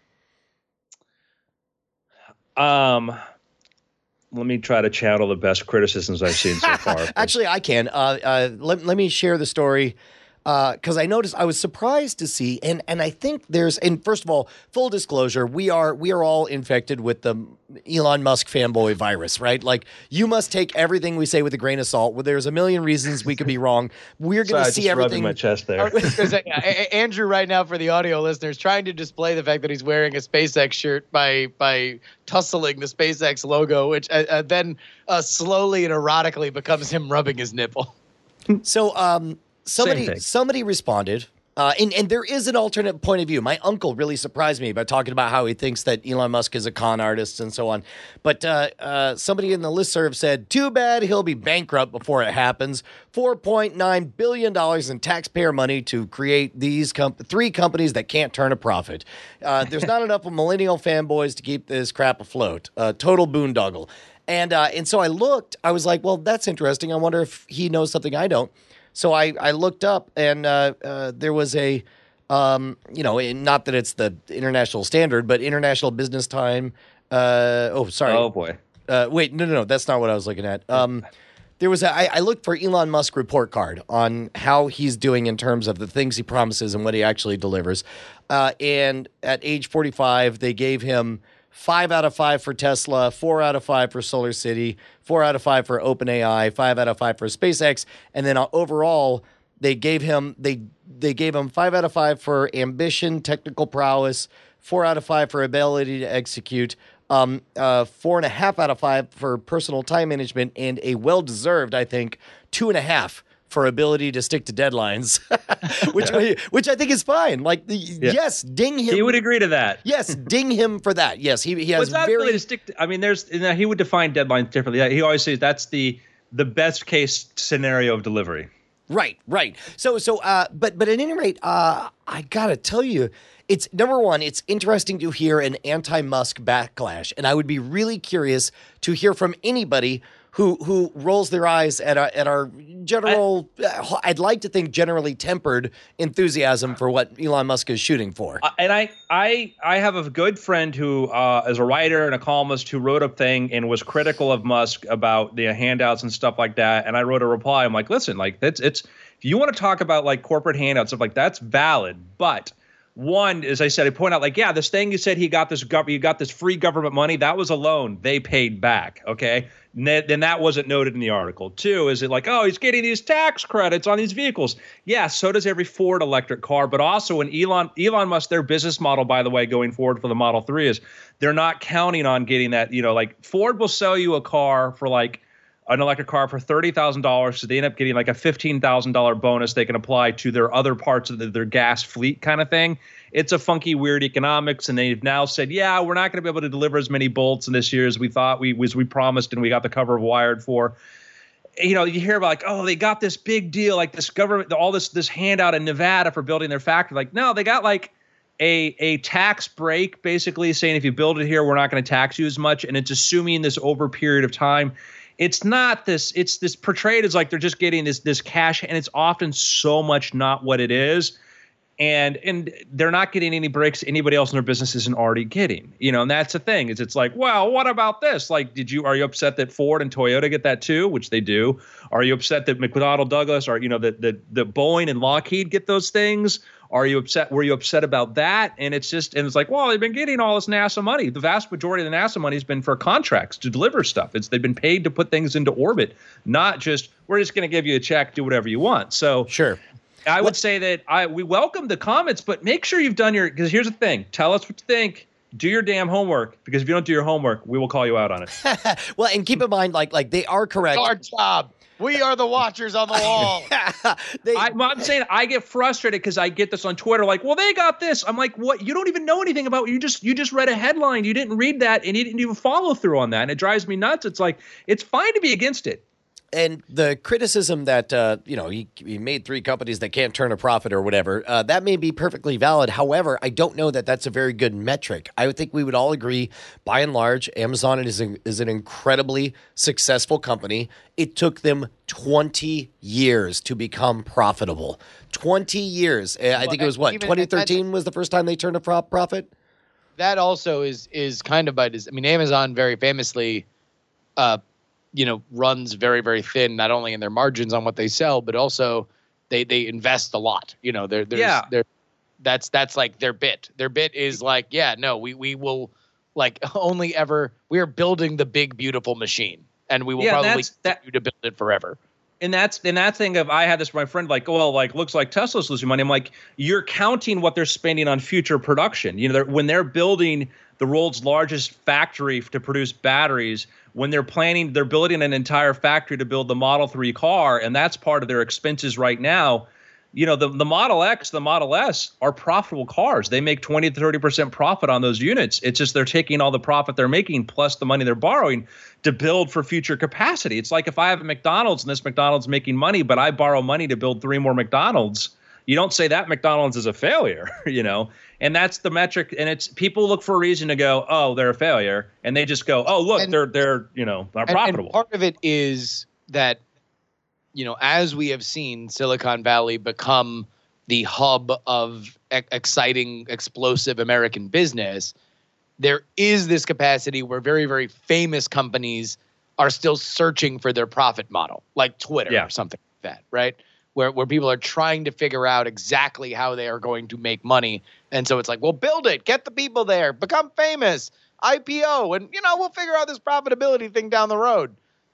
let me try to channel the best criticisms I've seen so far. Actually, I can. Let me share the story because I noticed I was surprised to see, and I think and first of all, full disclosure, we are all infected with the Elon Musk fanboy virus, right? Like, you must take everything we say with a grain of salt. Well, there's a million reasons we could be wrong. We're going to see everything. My chest there. Andrew, right now, for the audio listeners, trying to display the fact that he's wearing a SpaceX shirt by tussling the SpaceX logo, which then slowly and erotically becomes him rubbing his nipple. So, somebody responded, and there is an alternate point of view. My uncle really surprised me by talking about how he thinks that Elon Musk is a con artist and so on. But somebody in the listserv said, too bad he'll be bankrupt before it happens. $4.9 billion in taxpayer money to create these three companies that can't turn a profit. There's not enough of millennial fanboys to keep this crap afloat. Total boondoggle. And so I looked. I was like, well, that's interesting. I wonder if he knows something I don't. So I looked up, and there was a, not that it's the international standard, but International Business Time. Sorry. Oh, boy. Wait, no, that's not what I was looking at. There was I looked for Elon Musk report card on how he's doing in terms of the things he promises and what he actually delivers. And at age 45, they gave him 5 out of 5 for Tesla, 4 out of 5 for Solar City, 4 out of 5 for OpenAI, 5 out of 5 for SpaceX, and then overall they gave him 5 out of 5 for ambition, technical prowess, 4 out of 5 for ability to execute, 4.5 out of 5 for personal time management, and a well-deserved, I think, 2.5 for ability to stick to deadlines, which I think is fine. Like, yes, ding him. He would agree to that. Yes, ding him for that. Yes, he has very really to stick to, I mean, he would define deadlines differently. He always says that's the best case scenario of delivery. Right. So, but at any rate, I gotta tell you, it's number one. It's interesting to hear an anti-Musk backlash, and I would be really curious to hear from anybody who rolls their eyes at our general, I'd like to think generally tempered enthusiasm for what Elon Musk is shooting for. And I have a good friend who is a writer and a columnist who wrote a thing and was critical of Musk about the handouts and stuff like that. And I wrote a reply. I'm like, listen, like it's if you want to talk about like corporate handouts, stuff like that's valid, but one, as I said, I point out, like, yeah, this thing you said you got this free government money, that was a loan. They paid back, okay? Then that wasn't noted in the article. Two, is it like, oh, he's getting these tax credits on these vehicles? Yeah, so does every Ford electric car. But also when Elon Musk, their business model, by the way, going forward for the Model 3 is they're not counting on getting that, like Ford will sell you a car for like an electric car for $30,000, so they end up getting like a $15,000 bonus they can apply to their other parts of their gas fleet kind of thing. It's a funky, weird economics, and they've now said, yeah, we're not going to be able to deliver as many bolts in this year as we thought we promised and we got the cover of Wired for. You hear about like, oh, they got this big deal, like this government, all this handout in Nevada for building their factory. Like, no, they got like a tax break, basically saying if you build it here, we're not going to tax you as much, and it's assuming this over a period of time. It's not this. It's this portrayed as like they're just getting this cash, and it's often so much not what it is, and they're not getting any breaks anybody else in their business isn't already getting. And that's the thing is it's like, well, what about this? Like, are you upset that Ford and Toyota get that too, which they do? Are you upset that McDonnell Douglas or that Boeing and Lockheed get those things? Were you upset about that? And it's like, well, they've been getting all this NASA money. The vast majority of the NASA money has been for contracts to deliver stuff. They've been paid to put things into orbit, not just we're just going to give you a check, do whatever you want. So sure. I would say that we welcome the comments, but make sure you've done because here's the thing. Tell us what you think. Do your damn homework, because if you don't do your homework, we will call you out on it. Well, and keep in mind, like they are correct. Our job. We are the watchers on the wall. I'm saying I get frustrated because I get this on Twitter. Like, well, they got this. I'm like, what? You don't even know anything about it. You just read a headline. You didn't read that, and you didn't even follow through on that. And it drives me nuts. It's like it's fine to be against it. And the criticism that, he made 3 companies that can't turn a profit or whatever, that may be perfectly valid. However, I don't know that that's a very good metric. I would think we would all agree, by and large, Amazon is an incredibly successful company. It took them 20 years to become profitable. 20 years. I think it was 2013 was the first time they turned a profit? That also is kind of by design. I mean, Amazon very famously runs very, very thin, not only in their margins on what they sell, but also they invest a lot. That's like their bit. Their bit is like, we will like we are building the big, beautiful machine, and we will probably continue to build it forever. And that's that thing of, I had this with my friend, like, well, like, looks like Tesla's losing money. I'm like, you're counting what they're spending on future production. When they're building the world's largest factory to produce batteries, when they're building an entire factory to build the Model 3 car, and that's part of their expenses right now. The Model X, the Model S are profitable cars. They make 20 to 30% profit on those units. It's just they're taking all the profit they're making plus the money they're borrowing to build for future capacity. It's like if I have a McDonald's and this McDonald's making money, but I borrow money to build 3 more McDonald's, you don't say that McDonald's is a failure, and that's the metric. And it's people look for a reason to go, oh, they're a failure. And they just go, oh, look, they're profitable. And part of it is that, as we have seen Silicon Valley become the hub of exciting, explosive American business, there is this capacity where very, very famous companies are still searching for their profit model, like Twitter or something like that, right? Where people are trying to figure out exactly how they are going to make money. And so it's like, well, build it, get the people there, become famous, IPO, and, we'll figure out this profitability thing down the road.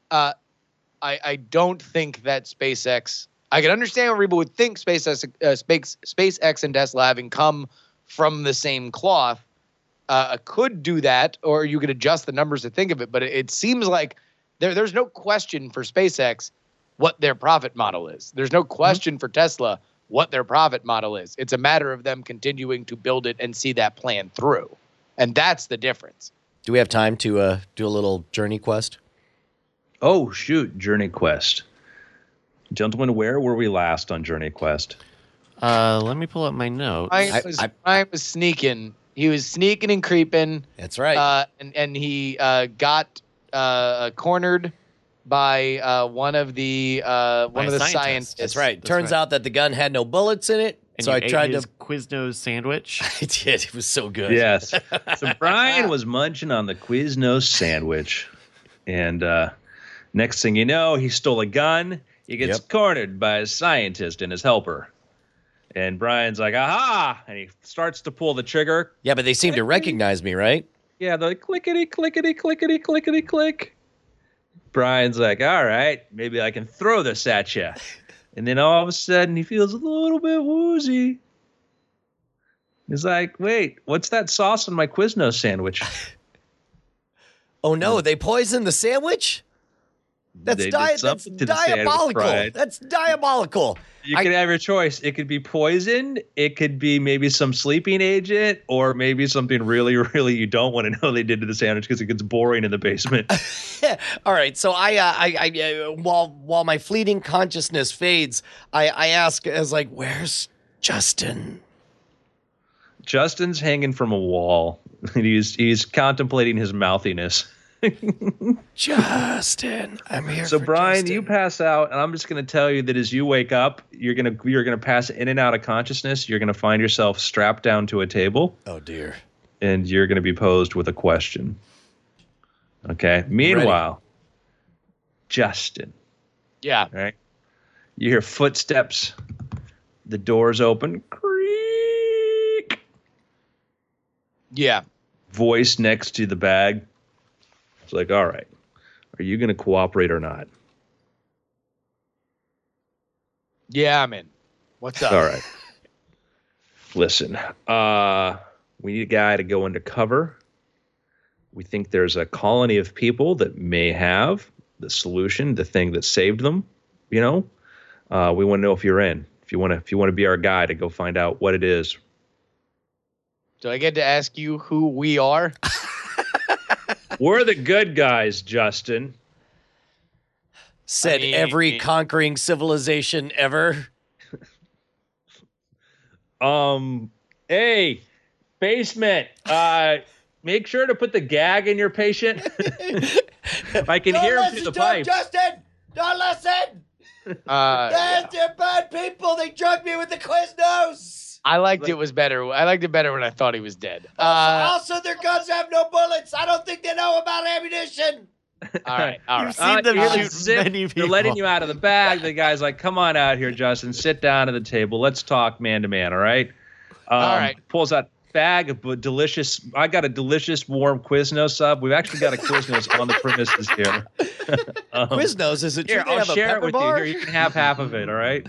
I don't think that SpaceX, I can understand where people would think SpaceX and Tesla, having come from the same cloth, could do that, or you could adjust the numbers to think of it. But it seems like there's no question for SpaceX what their profit model is. There's no question for Tesla what their profit model is. It's a matter of them continuing to build it and see that plan through. And that's the difference. Do we have time to do a little Journey Quest? Oh, shoot. Journey Quest. Gentlemen, where were we last on Journey Quest? Let me pull up my notes. Ryan was sneaking. He was sneaking and creeping. That's right. And he got cornered by one of the scientists. That's right. Turns out that the gun had no bullets in it. And so I tried his Quiznos sandwich. I did. It was so good. Yes. So Brian was munching on the Quiznos sandwich. And next thing you know, he stole a gun. He gets cornered by a scientist and his helper. And Brian's like, aha! And he starts to pull the trigger. Yeah, but they seem to recognize me, right? Yeah, they're like, clickety, clickety, clickety, clickety, click. Brian's like, all right, maybe I can throw this at you. And then all of a sudden, he feels a little bit woozy. He's like, wait, what's that sauce on my Quiznos sandwich? Oh, no, they poisoned the sandwich? That's diabolical. That's diabolical. You could have your choice. It could be poison. It could be maybe some sleeping agent, or maybe something really, really you don't want to know they did to the sandwich because it gets boring in the basement. All right. So while my fleeting consciousness fades, I ask, as like, where's Justin? Justin's hanging from a wall. He's contemplating his mouthiness. Justin, I'm here. So for Brian, Justin. you pass out, and I'm just going to tell you that as you wake up, you're gonna pass in and out of consciousness. You're going to find yourself strapped down to a table. Oh dear. And you're going to be posed with a question. Okay. Meanwhile, Justin. Yeah. Right. You hear footsteps. The doors open. Creak. Yeah. Voice next to the bag. It's like, all right, are you going to cooperate or not? Yeah, I'm in. What's up? All right. Listen, we need a guy to go undercover. We think there's a colony of people that may have the solution, the thing that saved them. We want to know if you're in. If you want to be our guy to go find out what it is. Do I get to ask you who we are? We're the good guys, Justin. Said every conquering civilization ever. Hey, basement. Make sure to put the gag in your patient. I can hear him through the pipe. Justin, don't listen. They're bad people. They drugged me with the Quiznos. I liked it was better. I liked it better when I thought he was dead. Also, their guns have no bullets. I don't think they know about ammunition. All right. You've seen them shoot many people. They're letting you out of the bag. The guy's like, come on out here, Justin. Sit down at the table. Let's talk man to man, all right? All right. Pulls out bag of delicious. I got a delicious warm Quiznos sub. We've actually got a Quiznos on the premises here. Quiznos, is it true Here, they I'll have a share it pepper with bar? you. Here, you can have half of it, all right?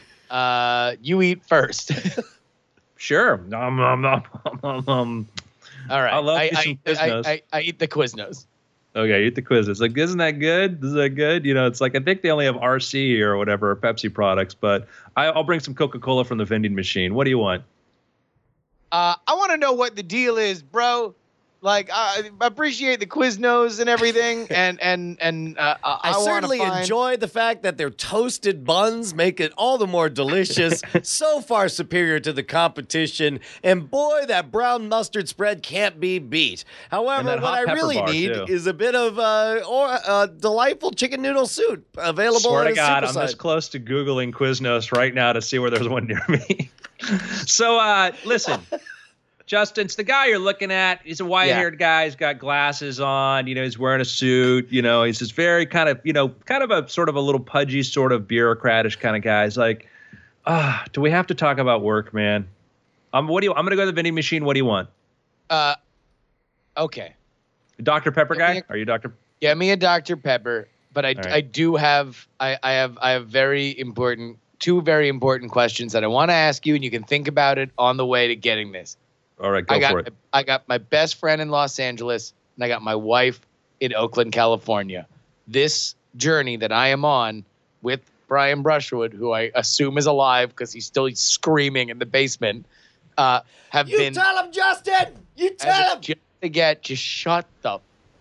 You eat first. Sure. Nom, nom, nom, nom, nom. All right. I love me some Quiznos. I eat the Quiznos. Okay, eat the quiz. It's like, isn't that good? Is that good? You know, it's like, I think they only have RC or whatever, or Pepsi products, but I'll bring some Coca-Cola from the vending machine. What do you want? I want to know what the deal is, bro. Like, I appreciate the Quiznos and everything, and I certainly enjoy the fact that their toasted buns make it all the more delicious, so far superior to the competition. And boy, that brown mustard spread can't be beat. However, what I really need is a bit of delightful chicken noodle soup available. Swear to at a God, Superside. I'm this close to Googling Quiznos right now to see where there's one near me. So, listen. Justin, it's the guy you're looking at. He's a white-haired guy. He's got glasses on. You know, he's wearing a suit. You know, he's this very kind of a sort of a little pudgy, sort of bureaucratish kind of guy. He's like, do we have to talk about work, man? I'm going to go to the vending machine. What do you want? Okay. Dr. Pepper guy? Are you Dr. Get me a Dr. Pepper, but I do have two very important questions that I want to ask you, and you can think about it on the way to getting this. All right, go for it. I got my best friend in Los Angeles, and I got my wife in Oakland, California. This journey that I am on with Brian Brushwood, who I assume is alive because he's still screaming in the basement, tell him, Justin! You tell him! Just shut up.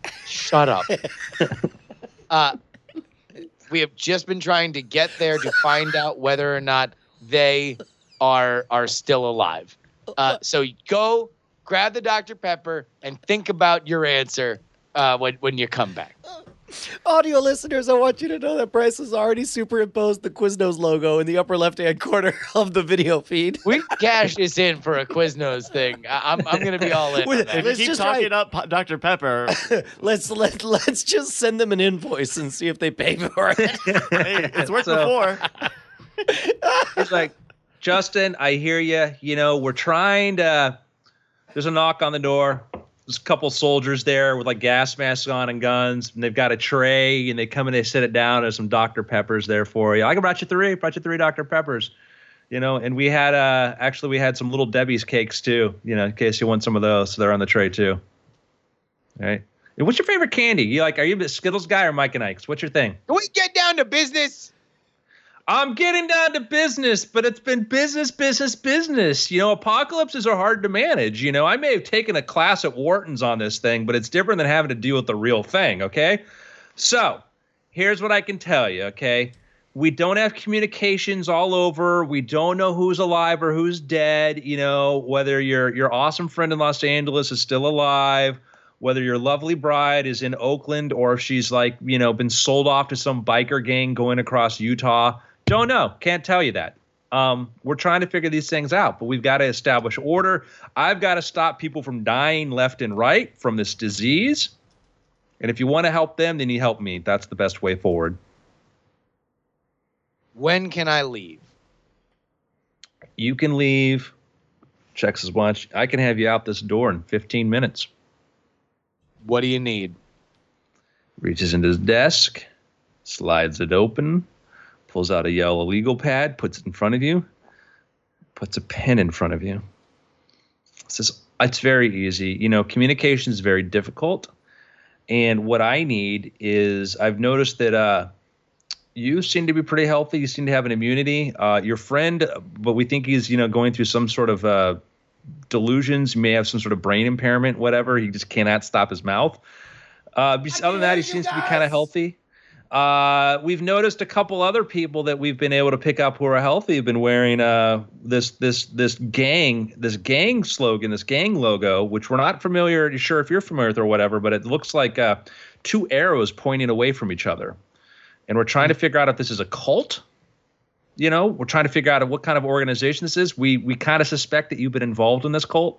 We have just been trying to get there to find out whether or not they are still alive. So go grab the Dr. Pepper and think about your answer when you come back. Audio listeners, I want you to know that Bryce has already superimposed the Quiznos logo in the upper left-hand corner of the video feed. We cash this in for a Quiznos thing. I'm going to be all in. If you keep talking up Dr. Pepper, let's just send them an invoice and see if they pay for it. Hey, it's worked before. It's like, Justin, I hear you. You know, we're trying to. There's a knock on the door. There's a couple soldiers there with like gas masks on and guns, and they've got a tray, and they come and they set it down. There's some Dr. Peppers there for you. I brought you three Dr. Peppers. You know, and we had we had some Little Debbie's cakes too. You know, in case you want some of those, so they're on the tray too. All right. And what's your favorite candy? Are you a Skittles guy or Mike and Ike's? What's your thing? Can we get down to business? I'm getting down to business, but it's been business. You know, apocalypses are hard to manage. You know, I may have taken a class at Wharton's on this thing, but it's different than having to deal with the real thing, okay? So, here's what I can tell you, okay? We don't have communications all over. We don't know who's alive or who's dead. You know, whether your awesome friend in Los Angeles is still alive, whether your lovely bride is in Oakland or if she's like, you know, been sold off to some biker gang going across Utah. Don't know. Can't tell you that. We're trying to figure these things out, but we've got to establish order. I've got to stop people from dying left and right from this disease. And if you want to help them, then you help me. That's the best way forward. When can I leave? You can leave. Checks his watch. I can have you out this door in 15 minutes. What do you need? Reaches into his desk, slides it open, pulls out a yellow legal pad, puts it in front of you, puts a pen in front of you. Says, it's very easy. You know, communication is very difficult. And what I need is, I've noticed that you seem to be pretty healthy. You seem to have an immunity. Your friend, but we think he's, you know, going through some sort of delusions. He may have some sort of brain impairment, whatever. He just cannot stop his mouth. Other than that, he seems to be kind of healthy. We've noticed a couple other people that we've been able to pick up who are healthy have been wearing this gang slogan, this gang logo, which we're not sure if you're familiar with or whatever, but it looks like two arrows pointing away from each other. And we're trying to figure out if this is a cult. You know, we're trying to figure out what kind of organization this is. We kind of suspect that you've been involved in this cult.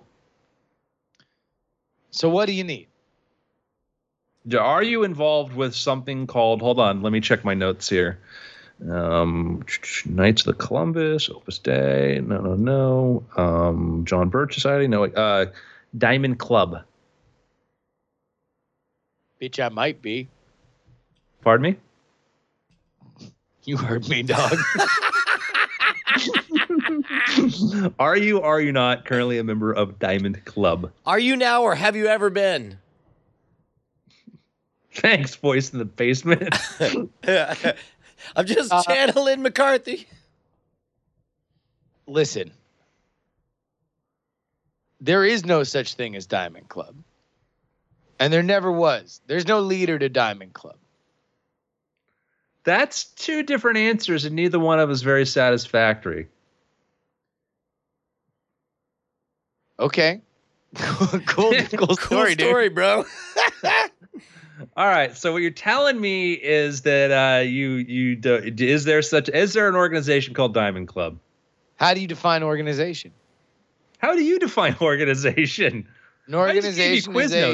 So what do you need? Are you involved with something called, hold on, let me check my notes here. Knights of the Columbus, Opus Dei, no. John Birch Society, no. Diamond Club. Bitch, I might be. Pardon me? You heard me, dog. Are you not currently a member of Diamond Club? Are you now or have you ever been? Thanks, voice in the basement. I'm just channeling McCarthy. Listen. There is no such thing as Diamond Club. And there never was. There's no leader to Diamond Club. That's two different answers, and neither one of us is very satisfactory. Okay. Cool story, dude. Story, bro. All right. So what you're telling me is that is there an organization called Diamond Club? How do you define organization? How do you define organization? An organization is a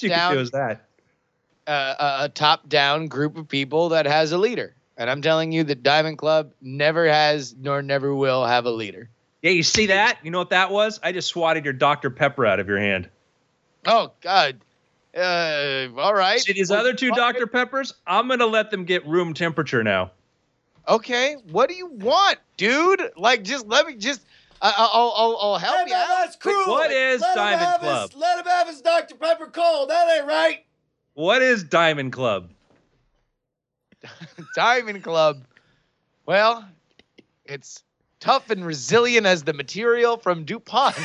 a top-down group of people that has a leader. And I'm telling you that Diamond Club never has nor never will have a leader. Yeah, you see that? You know what that was? I just swatted your Dr. Pepper out of your hand. Oh, God. All right. See these other two Dr. Peppers? I'm going to let them get room temperature now. Okay. What do you want, dude? Like, just let me just... I'll help you out. That's cruel. What is Diamond Club? Let him have his Dr. Pepper cold. That ain't right. What is Diamond Club? Diamond Club. Well, it's tough and resilient as the material from DuPont.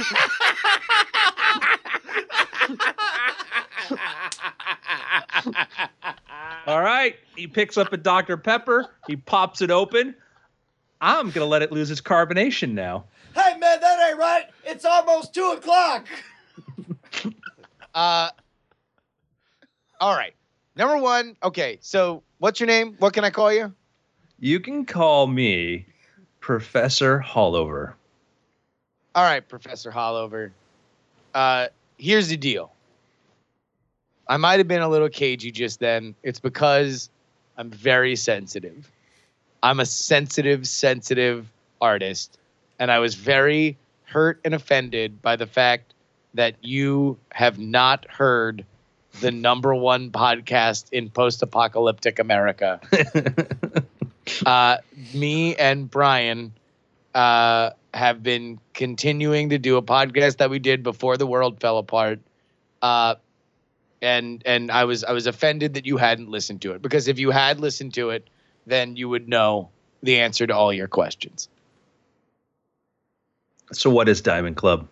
All right. He picks up a Dr. Pepper. He pops it open. I'm going to let it lose its carbonation now. Hey, man, that ain't right. It's almost 2 o'clock. All right. Number one. Okay. So what's your name? What can I call you? You can call me Professor Hollover. All right, Professor Hollover. Here's the deal. I might have been a little cagey just then. It's because I'm very sensitive. I'm a sensitive artist. And I was very hurt and offended by the fact that you have not heard the number one podcast in post-apocalyptic America. Me and Brian have been continuing to do a podcast that we did before the world fell apart. And I was offended that you hadn't listened to it, because if you had listened to it, then you would know the answer to all your questions. So what is Diamond Club?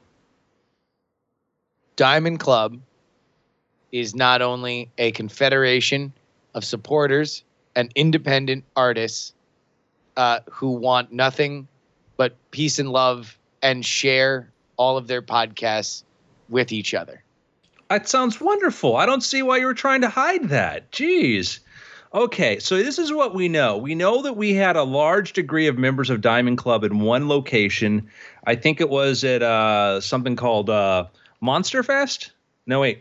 Diamond Club is not only a confederation of supporters and independent artists who want nothing but peace and love and share all of their podcasts with each other. That sounds wonderful. I don't see why you were trying to hide that. Jeez. Okay, so this is what we know. We know that we had a large degree of members of Diamond Club in one location. I think it was at something called Monster Fest? No, wait.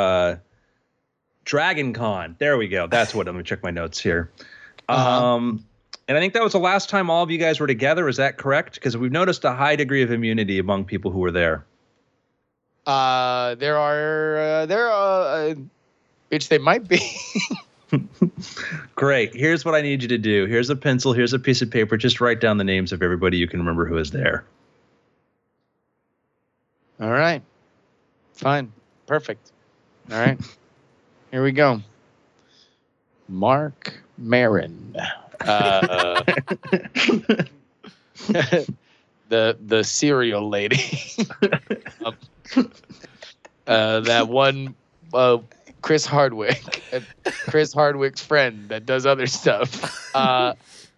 Dragon Con. There we go. That's what. Let me check my notes here. And I think that was the last time all of you guys were together. Is that correct? Because we've noticed a high degree of immunity among people who were there. There are which they might be. Great. Here's what I need you to do. Here's a pencil. Here's a piece of paper. Just write down the names of everybody you can remember who is there. All right. Fine. Perfect. All right. Here we go. Mark Maron. The cereal lady. That one Chris Hardwick, Chris Hardwick's friend that does other stuff. All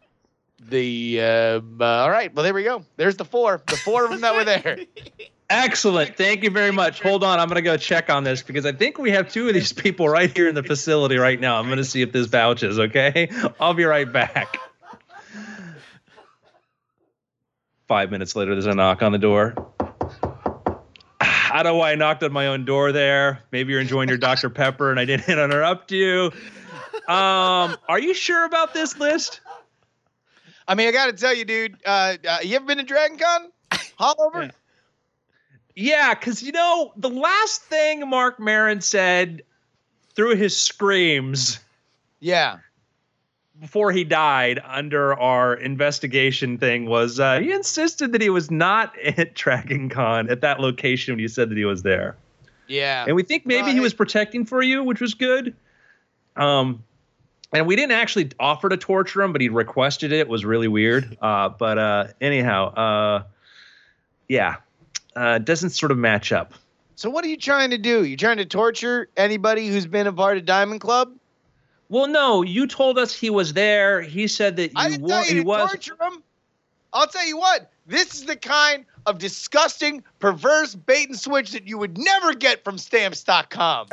right. Well, there we go. There's the four. The four of them that were there. Excellent. Thank you very much. Hold on. I'm going to go check on this because I think we have two of these people right here in the facility right now. I'm going to see if this vouches, okay? I'll be right back. 5 minutes later, there's a knock on the door. I don't know why I knocked on my own door there. Maybe you're enjoying your Dr. Pepper and I didn't interrupt you. Are you sure about this list? I mean, I got to tell you, dude, you ever been to Dragon Con? Hop over? Yeah, because, the last thing Mark Maron said through his screams before he died under our investigation thing was he insisted that he was not at Dragon Con at that location when he said that he was there. Yeah. And we think maybe he was protecting for you, which was good. And we didn't actually offer to torture him, but he requested it. It was really weird. Anyhow, it doesn't sort of match up. So what are you trying to do? You trying to torture anybody who's been a part of Diamond Club? Well, no, you told us he was there. He said that I didn't tell you to torture him. I'll tell you what. This is the kind of disgusting, perverse bait and switch that you would never get from Stamps.com.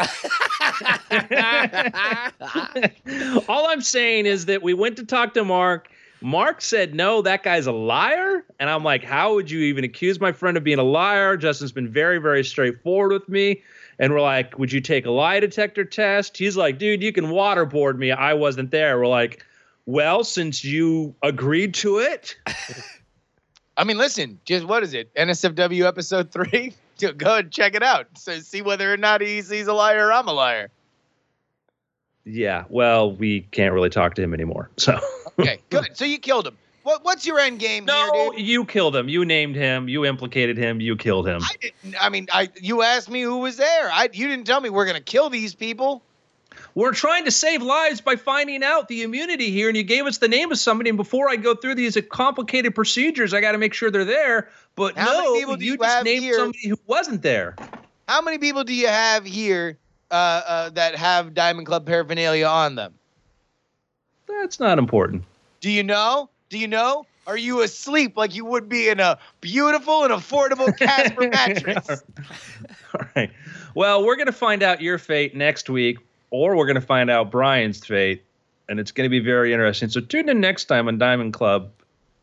All I'm saying is that we went to talk to Mark. Mark said, no, that guy's a liar. And I'm like, how would you even accuse my friend of being a liar? Justin's been very, very straightforward with me. And we're like, would you take a lie detector test? He's like, dude, you can waterboard me. I wasn't there. We're like, well, since you agreed to it. I mean, listen, just what is it? NSFW episode 3? Go ahead and check it out. So see whether or not he's a liar or I'm a liar. Yeah, well, we can't really talk to him anymore. So okay, good. So you killed him. What's your end game here, dude? You killed him. You named him. You implicated him. You killed him. I didn't. I mean, you asked me who was there. You didn't tell me we're going to kill these people. We're trying to save lives by finding out the immunity here, and you gave us the name of somebody. And before I go through these complicated procedures, I got to make sure they're there. But you just named somebody who wasn't there. How many people do you have here that have Diamond Club paraphernalia on them? That's not important. Do you know? Are you asleep like you would be in a beautiful and affordable Casper mattress? All right. Well, we're going to find out your fate next week, or we're going to find out Brian's fate, and it's going to be very interesting. So tune in next time on Diamond Club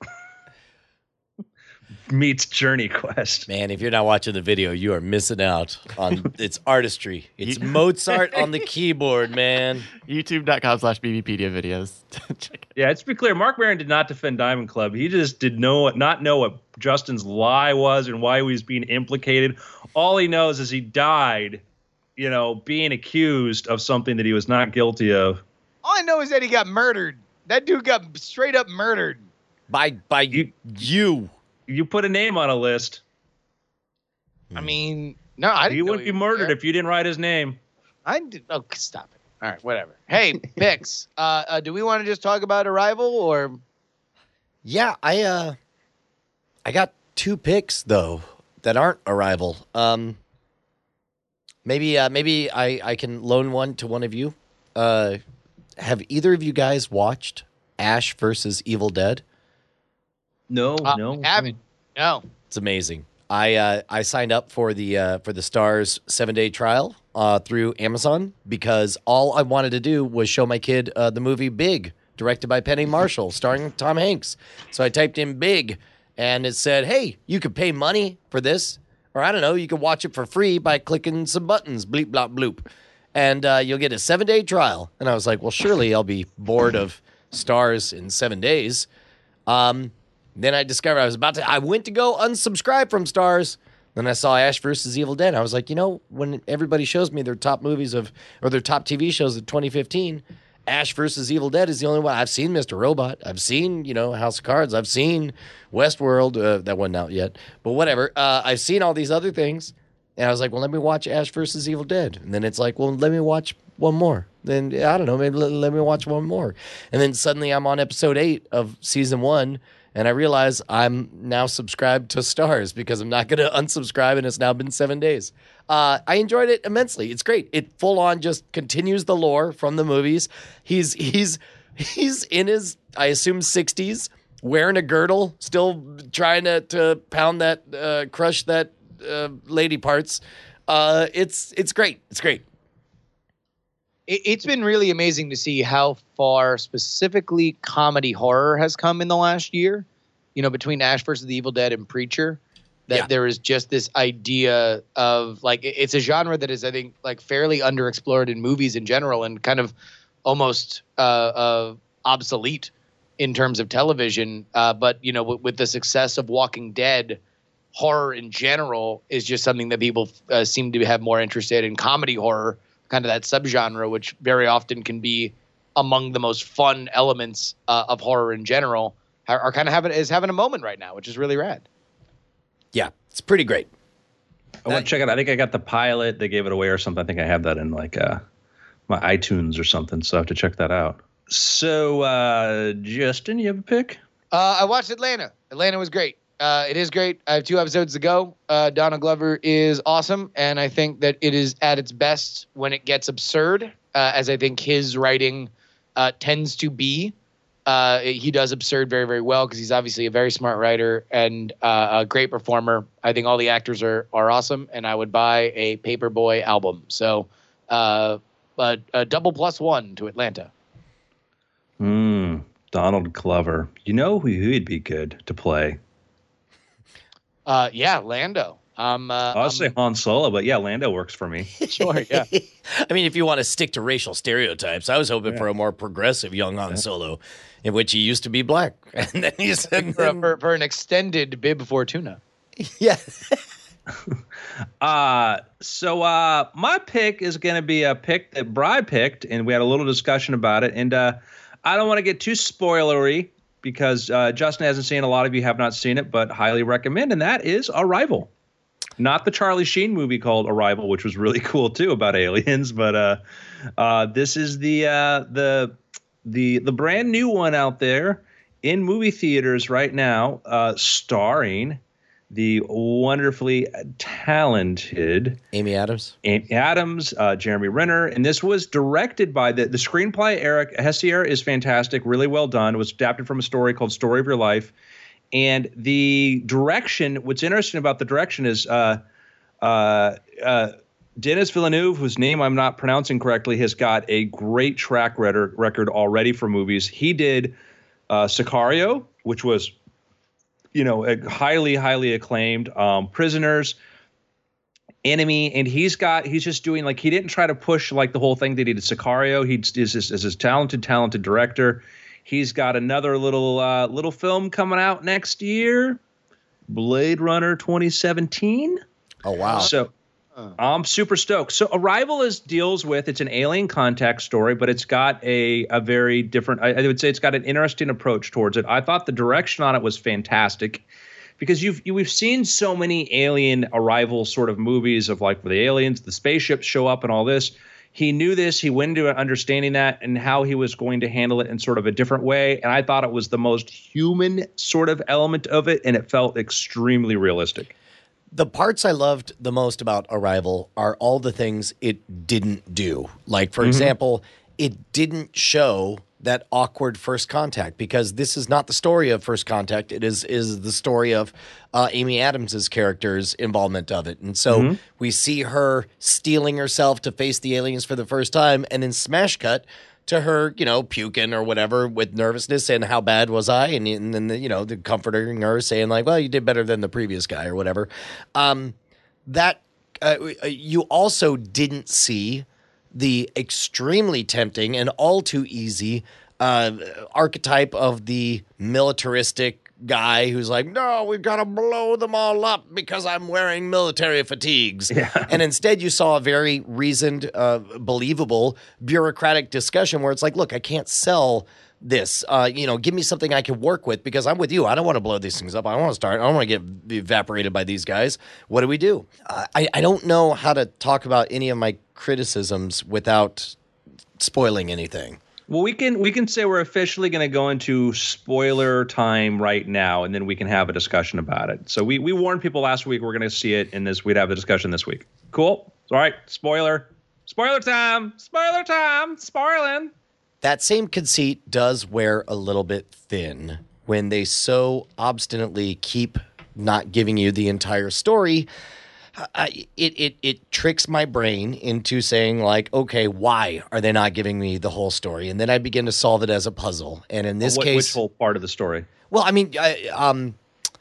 meets Journey Quest. Man, if you're not watching the video, you are missing out on its artistry. It's Mozart on the keyboard, man. YouTube.com/BBpedia videos. Yeah, let's be clear. Mark Maron did not defend Diamond Club. He just did not know what Justin's lie was and why he was being implicated. All he knows is he died, being accused of something that he was not guilty of. All I know is that he got murdered. That dude got straight up murdered. By you. You put a name on a list. I mean, no, I didn't. He wouldn't be murdered if you didn't write his name. I did. Oh, stop it. All right, whatever. Hey, picks. Do we want to just talk about Arrival or? Yeah, I got 2 picks though that aren't Arrival. Maybe I can loan one to one of you. Have either of you guys watched Ash versus Evil Dead? No. I haven't. No. It's amazing. I signed up for the Starz 7-day trial through Amazon because all I wanted to do was show my kid the movie Big, directed by Penny Marshall, starring Tom Hanks. So I typed in Big, and it said, "Hey, you could pay money for this, or I don't know, you could watch it for free by clicking some buttons, bleep blop bloop, and you'll get a 7-day trial." And I was like, "Well, surely I'll be bored of Starz in 7 days." Then I discovered I went to go unsubscribe from Starz. Then I saw Ash versus Evil Dead. I was like, when everybody shows me their top movies or their top TV shows of 2015, Ash versus Evil Dead is the only one. I've seen Mr. Robot. I've seen, House of Cards. I've seen Westworld. That wasn't out yet, but whatever. I've seen all these other things. And I was like, well, let me watch Ash versus Evil Dead. And then it's like, well, let me watch one more. Then, I don't know, maybe let me watch one more. And then suddenly I'm on episode 8 of season 1. And I realize I'm now subscribed to Stars because I'm not going to unsubscribe, and it's now been 7 days. I enjoyed it immensely. It's great. It full on just continues the lore from the movies. He's in his, I assume, 60s, wearing a girdle, still trying to pound that, crush that lady parts. It's great. It's great. It's been really amazing to see how far specifically comedy horror has come in the last year, between Ash versus the Evil Dead and Preacher, that there is just this idea of like, it's a genre that is, I think, like fairly underexplored in movies in general and kind of almost obsolete in terms of television. But, with the success of Walking Dead, horror in general is just something that people seem to have more interested in. Comedy horror, kind of that subgenre, which very often can be among the most fun elements of horror in general, are kind of having a moment right now, which is really rad. Yeah, it's pretty great. I want to check it. I think I got the pilot. They gave it away or something. I think I have that in like my iTunes or something, so I have to check that out. So, Justin, you have a pick? I watched Atlanta. Atlanta was great. It is great. I have 2 episodes to go. Donald Glover is awesome, and I think that it is at its best when it gets absurd, as I think his writing tends to be. He does absurd very, very well because he's obviously a very smart writer and a great performer. I think all the actors are awesome, and I would buy a Paperboy album. So a double +1 to Atlanta. Donald Glover. You know who he'd be good to play? Lando. I'll say Han Solo, but yeah, Lando works for me. Sure, yeah. I mean, if you want to stick to racial stereotypes, I was hoping for a more progressive young Han Solo, in which he used to be black, and then he's for an extended Bib Fortuna. Yeah. So my pick is going to be a pick that Bri picked, and we had a little discussion about it. And I don't want to get too spoilery because Justin hasn't seen it. A lot of you have not seen it, but highly recommend. And that is Arrival. Not the Charlie Sheen movie called Arrival, which was really cool too about aliens, but this is the brand new one out there in movie theaters right now, starring the wonderfully talented Amy Adams, Jeremy Renner, and this was directed by the screenplay. Eric Hessier is fantastic, really well done. It was adapted from a story called Story of Your Life. And the direction, what's interesting about the direction is Denis Villeneuve, whose name I'm not pronouncing correctly, has got a great track record already for movies. He did Sicario, which was, a highly, highly acclaimed, Prisoners, Enemy, and he's just doing like, he didn't try to push like the whole thing that he did Sicario. He is this talented director. He's got another little film coming out next year, Blade Runner 2017. Oh, wow. So I'm super stoked. So Arrival deals with, it's an alien contact story, but it's got a very different, I would say it's got an interesting approach towards it. I thought the direction on it was fantastic because we've seen so many alien Arrival sort of movies of like where the aliens, the spaceships show up and all this. He knew this. He went into understanding that and how he was going to handle it in sort of a different way. And I thought it was the most human sort of element of it, and it felt extremely realistic. The parts I loved the most about Arrival are all the things it didn't do. Like, for example, it didn't show that awkward first contact, because this is not the story of First Contact. It is the story of Amy Adams' character's involvement of it. And so we see her steeling herself to face the aliens for the first time, and then smash cut to her, puking or whatever with nervousness and how bad was I? And then, the comforting her saying like, well, you did better than the previous guy or whatever. You also didn't see the extremely tempting and all too easy archetype of the militaristic guy who's like, no, we've got to blow them all up because I'm wearing military fatigues. Yeah. And instead you saw a very reasoned, believable bureaucratic discussion where it's like, look, I can't sell this. Give me something I can work with because I'm with you. I don't want to blow these things up. I don't want to get evaporated by these guys. What do we do? I don't know how to talk about any of my criticisms without spoiling anything. Well, we can say we're officially going to go into spoiler time right now, and then we can have a discussion about it. So we warned people last week we're going to see it, and we'd have a discussion this week. Cool. All right. Spoiler time. Spoiling. That same conceit does wear a little bit thin when they so obstinately keep not giving you the entire story. It tricks my brain into saying, like, okay, why are they not giving me the whole story? And then I begin to solve it as a puzzle. And in this case, which whole part of the story? Well, I mean, the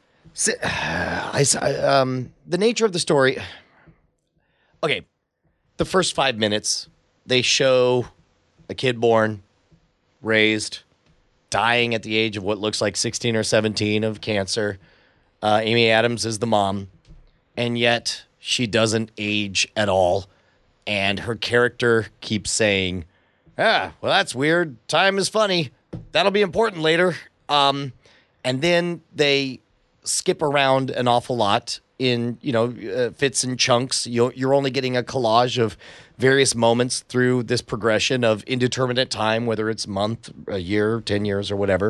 nature of the story. Okay, the first 5 minutes, they show a kid born, raised, dying at the age of what looks like 16 or 17 of cancer. Amy Adams is the mom, and yet she doesn't age at all. And her character keeps saying, well, that's weird. Time is funny. That'll be important later. And then they skip around an awful lot in, fits and chunks. You're only getting a collage of various moments through this progression of indeterminate time, whether it's month, a year, 10 years, or whatever.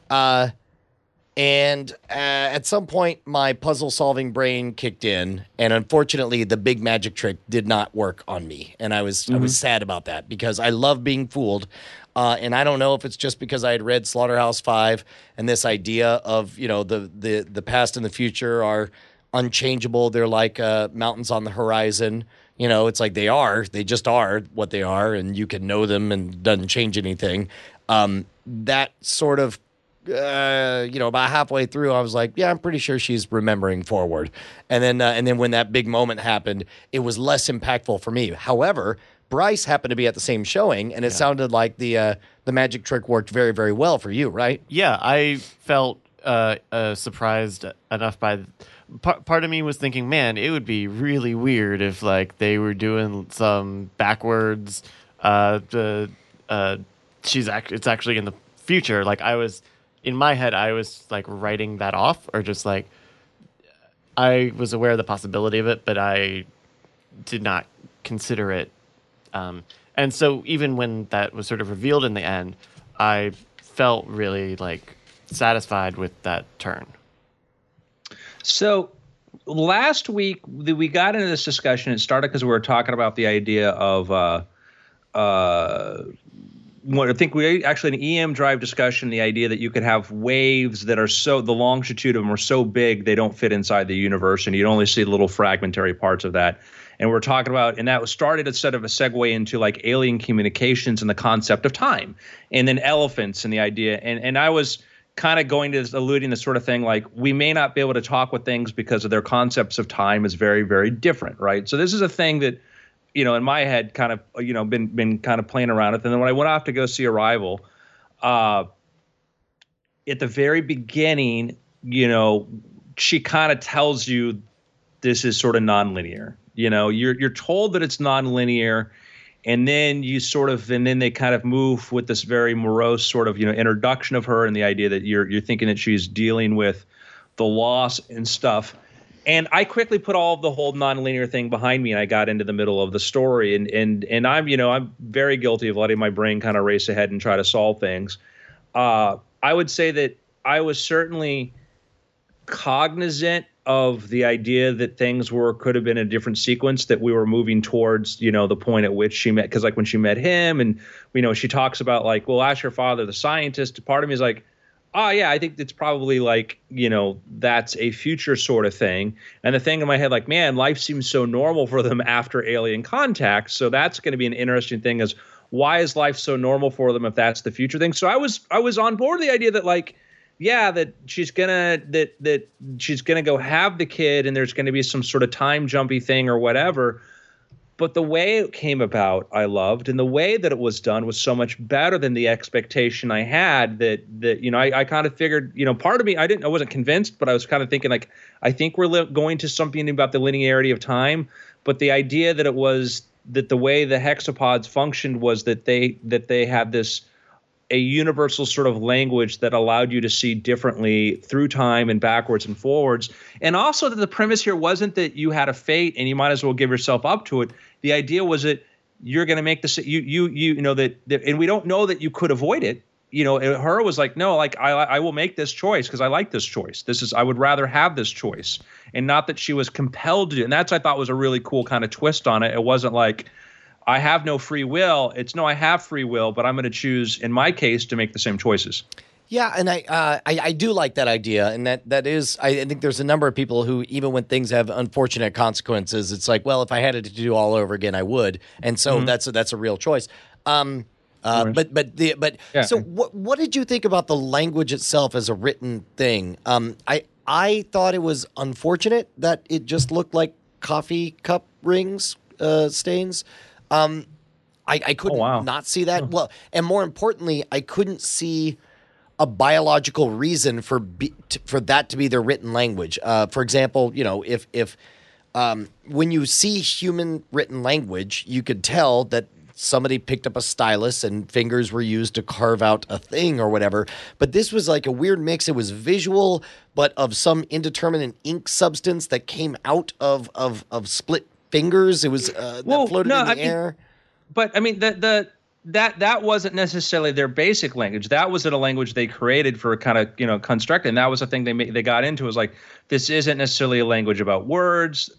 And at some point, my puzzle-solving brain kicked in, and unfortunately, the big magic trick did not work on me. And I was sad about that because I love being fooled. And I don't know if it's just because I had read Slaughterhouse-5 and this idea of, the past and the future are unchangeable. They're like mountains on the horizon. It's like they just are what they are, and you can know them and it doesn't change anything. That sort of about halfway through, I was like, yeah, I'm pretty sure she's remembering forward. And then when that big moment happened, it was less impactful for me. However, Bryce happened to be at the same showing, and it sounded like the magic trick worked very, very well for you, right? Yeah, I felt surprised enough by. Part of me was thinking, man, it would be really weird if like they were doing some backwards. It's actually in the future. Like in my head, I was like writing that off, or just like I was aware of the possibility of it, but I did not consider it. And so even when that was sort of revealed in the end, I felt really like satisfied with that turn. So last week we got into this discussion. It started because we were talking about the idea of what I think we actually an EM Drive discussion, the idea that you could have waves that are the longitude of them are so big they don't fit inside the universe, and you'd only see little fragmentary parts of that. And we're talking about, and that was started instead of a segue into like alien communications and the concept of time, and then elephants and the idea. And I was kind of alluding to this sort of thing, like we may not be able to talk with things because of their concepts of time is very, very different, right? So this is a thing that, in my head kind of, been kind of playing around with. And then when I went off to go see Arrival, at the very beginning, she kind of tells you this is sort of nonlinear. You're told that it's nonlinear, and then then they kind of move with this very morose sort of, introduction of her and the idea that you're thinking that she's dealing with the loss and stuff. And I quickly put all of the whole nonlinear thing behind me, and I got into the middle of the story. And I'm very guilty of letting my brain kind of race ahead and try to solve things. I would say that I was certainly cognizant of the idea that things could have been a different sequence, that we were moving towards, the point at which she met. Because like when she met him, and she talks about like, well, ask your father, the scientist. Part of me is like, oh, yeah, I think it's probably like, that's a future sort of thing. And the thing in my head, like, man, life seems so normal for them after alien contact. So that's going to be an interesting thing, is why is life so normal for them if that's the future thing? So I was on board the idea that like, yeah, that she's gonna go have the kid, and there's gonna be some sort of time jumpy thing or whatever. But the way it came about, I loved, and the way that it was done was so much better than the expectation I had. That I kind of figured, part of me, I wasn't convinced, but I was kind of thinking like, I think we're going to something about the linearity of time. But the idea that it was that the way the hexapods functioned was that they had a universal sort of language that allowed you to see differently through time and backwards and forwards. And also that the premise here wasn't that you had a fate and you might as well give yourself up to it. The idea was that you're going to make this. You know that, and we don't know that you could avoid it. You know, her was like, no, like I will make this choice because I like this choice. I would rather have this choice, and not that she was compelled to do. And that's, I thought, was a really cool kind of twist on it. It wasn't like I have no free will. It's no, I have free will, but I'm going to choose, in my case, to make the same choices. Yeah, and I do like that idea, and that is, I think there's a number of people who, even when things have unfortunate consequences, it's like, well, if I had it to do all over again, I would, and so that's a real choice. So what did you think about the language itself as a written thing? I thought it was unfortunate that it just looked like coffee cup rings stains. I couldn't not see that. Well, and more importantly, I couldn't see a biological reason for that to be their written language. For example, you know, if when you see human written language, you could tell that somebody picked up a stylus and fingers were used to carve out a thing or whatever. But this was like a weird mix. It was visual, but of some indeterminate ink substance that came out of split fingers. It was that floated in the air. But I mean, that wasn't necessarily their basic language. That was in a language they created for kind of, you know, constructed. And that was the thing they got into, was like, this isn't necessarily a language about words.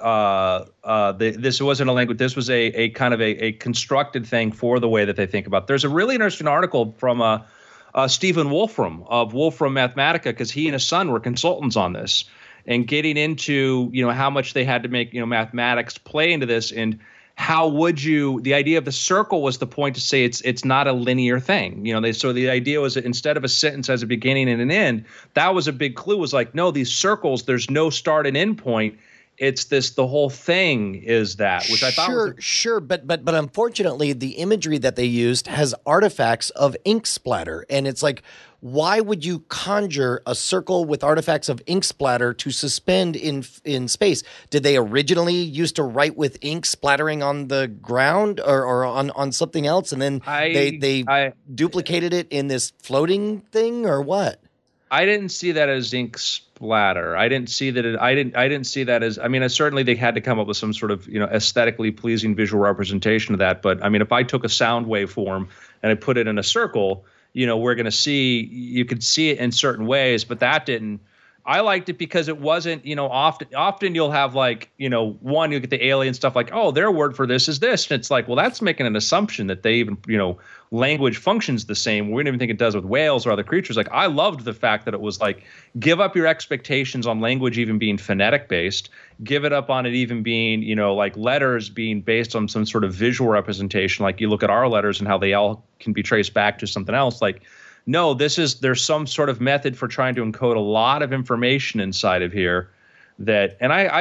This wasn't a language. This was a kind of a constructed thing for the way that they think about it. There's a really interesting article from Stephen Wolfram of Wolfram Mathematica, because he and his son were consultants on this, and getting into, you know, how much they had to make, you know, mathematics play into this. And how would you, the idea of the circle was the point to say it's not a linear thing. You know, so the idea was that instead of a sentence has a beginning and an end, that was a big clue, was like, no, these circles, there's no start and end point. It's this, the whole thing is that, which I thought Sure, but unfortunately, the imagery that they used has artifacts of ink splatter, and it's like, why would you conjure a circle with artifacts of ink splatter to suspend in space? Did they originally used to write with ink splattering on the ground or on something else, and then they duplicated it in this floating thing, or what? I didn't see that as ink splatter. I didn't see that. I didn't see that as. I mean, certainly they had to come up with some sort of, you know, aesthetically pleasing visual representation of that. But I mean, if I took a sound waveform and I put it in a circle, you know, we're going to see. You could see it in certain ways, but that didn't. I liked it because it wasn't, you know, often you'll have, like, you know, you'll get the alien stuff like, oh, their word for this is this. And it's like, well, that's making an assumption that they even, you know, language functions the same. We don't even think it does with whales or other creatures. Like, I loved the fact that it was like, give up your expectations on language even being phonetic based, give it up on it even being, you know, like letters being based on some sort of visual representation. Like, you look at our letters and how they all can be traced back to something else. Like, no, there's some sort of method for trying to encode a lot of information inside of here that, and I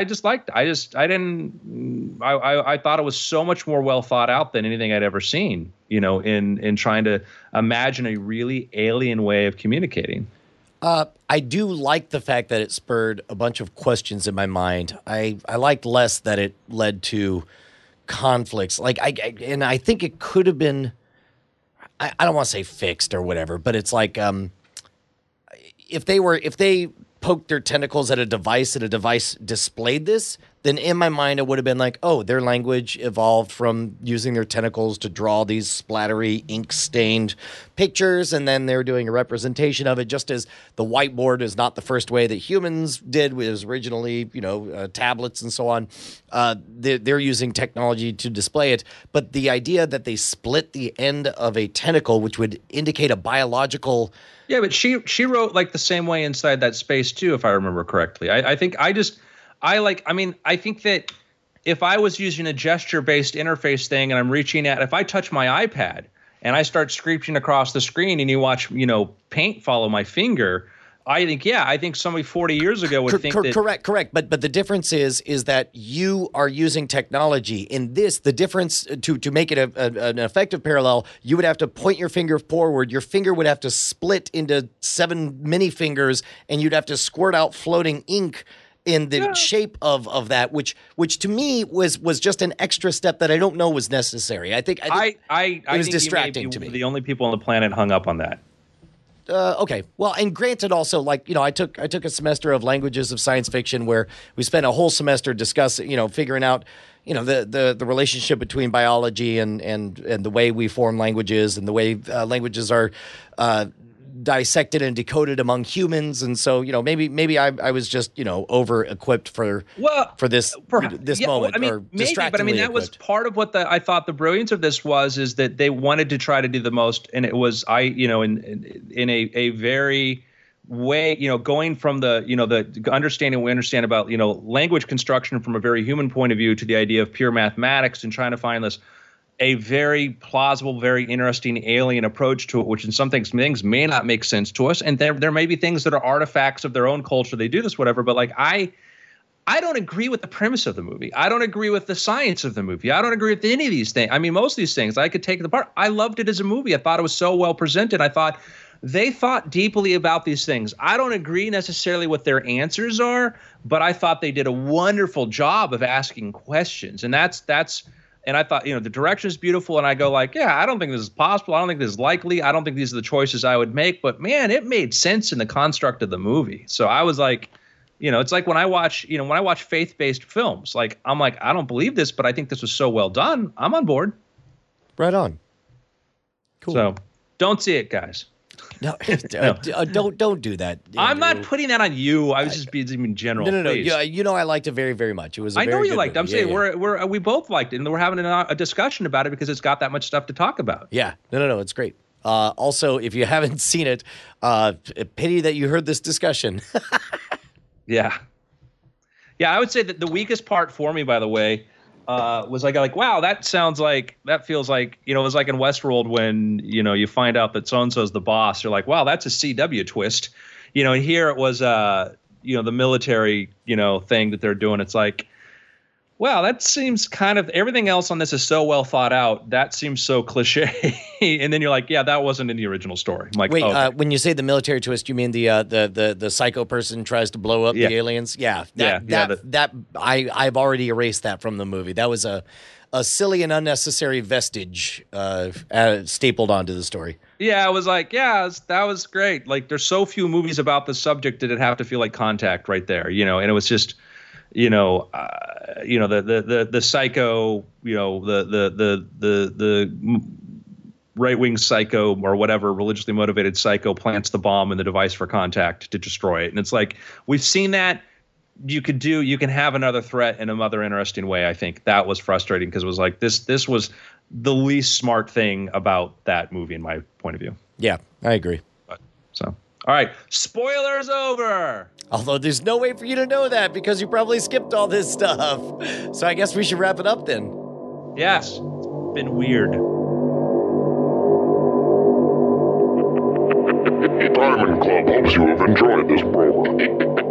thought it was so much more well thought out than anything I'd ever seen, you know, in trying to imagine a really alien way of communicating. I do like the fact that it spurred a bunch of questions in my mind. I liked less that it led to conflicts. Like, I think it could have been, I don't want to say fixed or whatever, but it's like, if they poked their tentacles at a device and a device displayed this, then in my mind it would have been like, oh, their language evolved from using their tentacles to draw these splattery, ink-stained pictures, and then they're doing a representation of it, just as the whiteboard is not the first way that humans did. It was originally, you know, tablets and so on. They're using technology to display it, but the idea that they split the end of a tentacle, which would indicate a biological... Yeah, but she wrote like the same way inside that space too, if I remember correctly. I think that if I was using a gesture-based interface thing and I'm reaching at, if I touch my iPad and I start screeching across the screen and you watch, you know, paint follow my finger, I think somebody 40 years ago would think that. Correct. But the difference is that you are using technology. In this, the difference, to make it an effective parallel, you would have to point your finger forward. Your finger would have to split into 7 mini fingers, and you'd have to squirt out floating ink in the shape of that, which to me was just an extra step that I don't know was necessary. I think it was distracting to me. The only people on the planet hung up on that. Okay. Well, and granted also, like, you know, I took a semester of languages of science fiction where we spent a whole semester discussing, you know, figuring out, the relationship between biology and the way we form languages and the way languages are dissected and decoded among humans. And so, maybe I was just, over equipped for this moment. I mean, or maybe, but I mean, that was part of what I thought the brilliance of this was, is that they wanted to try to do the most. And it was, in a very way, going from the understanding we understand about, language construction from a very human point of view to the idea of pure mathematics and trying to find a very plausible, very interesting alien approach to it, which in some things may not make sense to us. And there may be things that are artifacts of their own culture. They do this, whatever. But like, I don't agree with the premise of the movie. I don't agree with the science of the movie. I don't agree with any of these things. I mean, most of these things I could take it apart. I loved it as a movie. I thought it was so well presented. I thought they thought deeply about these things. I don't agree necessarily what their answers are, but I thought they did a wonderful job of asking questions. And and I thought, the direction is beautiful. And I go like, yeah, I don't think this is possible. I don't think this is likely. I don't think these are the choices I would make. But man, it made sense in the construct of the movie. So I was like, it's like when I watch faith-based films, like I'm like, I don't believe this, but I think this was so well done. I'm on board. Right on. Cool. So don't see it, guys. No, don't do that. Andrew. I'm not putting that on you. I was just being in general. No. Yeah, I liked it very, very much. It was. I know you liked it. movie. I'm saying we both liked it, and we're having a discussion about it because it's got that much stuff to talk about. Yeah. No. It's great. Also, if you haven't seen it, pity that you heard this discussion. Yeah. I would say that the weakest part for me, by the way, was like, wow, that feels like, it was like in Westworld when, you find out that so-and-so's the boss. You're like, wow, that's a CW twist. And here it was, the military, thing that they're doing. It's like, wow, that seems kind of, everything else on this is so well thought out. That seems so cliche. And then you're like, yeah, that wasn't in the original story. I'm like, wait, okay. When you say the military twist, you mean the psycho person tries to blow up the aliens? Yeah. I've already erased that from the movie. That was a silly and unnecessary vestige stapled onto the story. Yeah, I was like, that was great. Like, there's so few movies about the subject that it have to feel like Contact right there, and it was just, the psycho, the right-wing psycho or whatever religiously motivated psycho plants the bomb in the device for Contact to destroy it. And it's like, we've seen that. You can have another threat in another interesting way. I think that was frustrating because it was like, this was the least smart thing about that movie in my point of view. Yeah, I agree. All right. Spoilers over. Although there's no way for you to know that because you probably skipped all this stuff. So I guess we should wrap it up then. Yes. It's been weird. Diamond Club hopes you have enjoyed this program.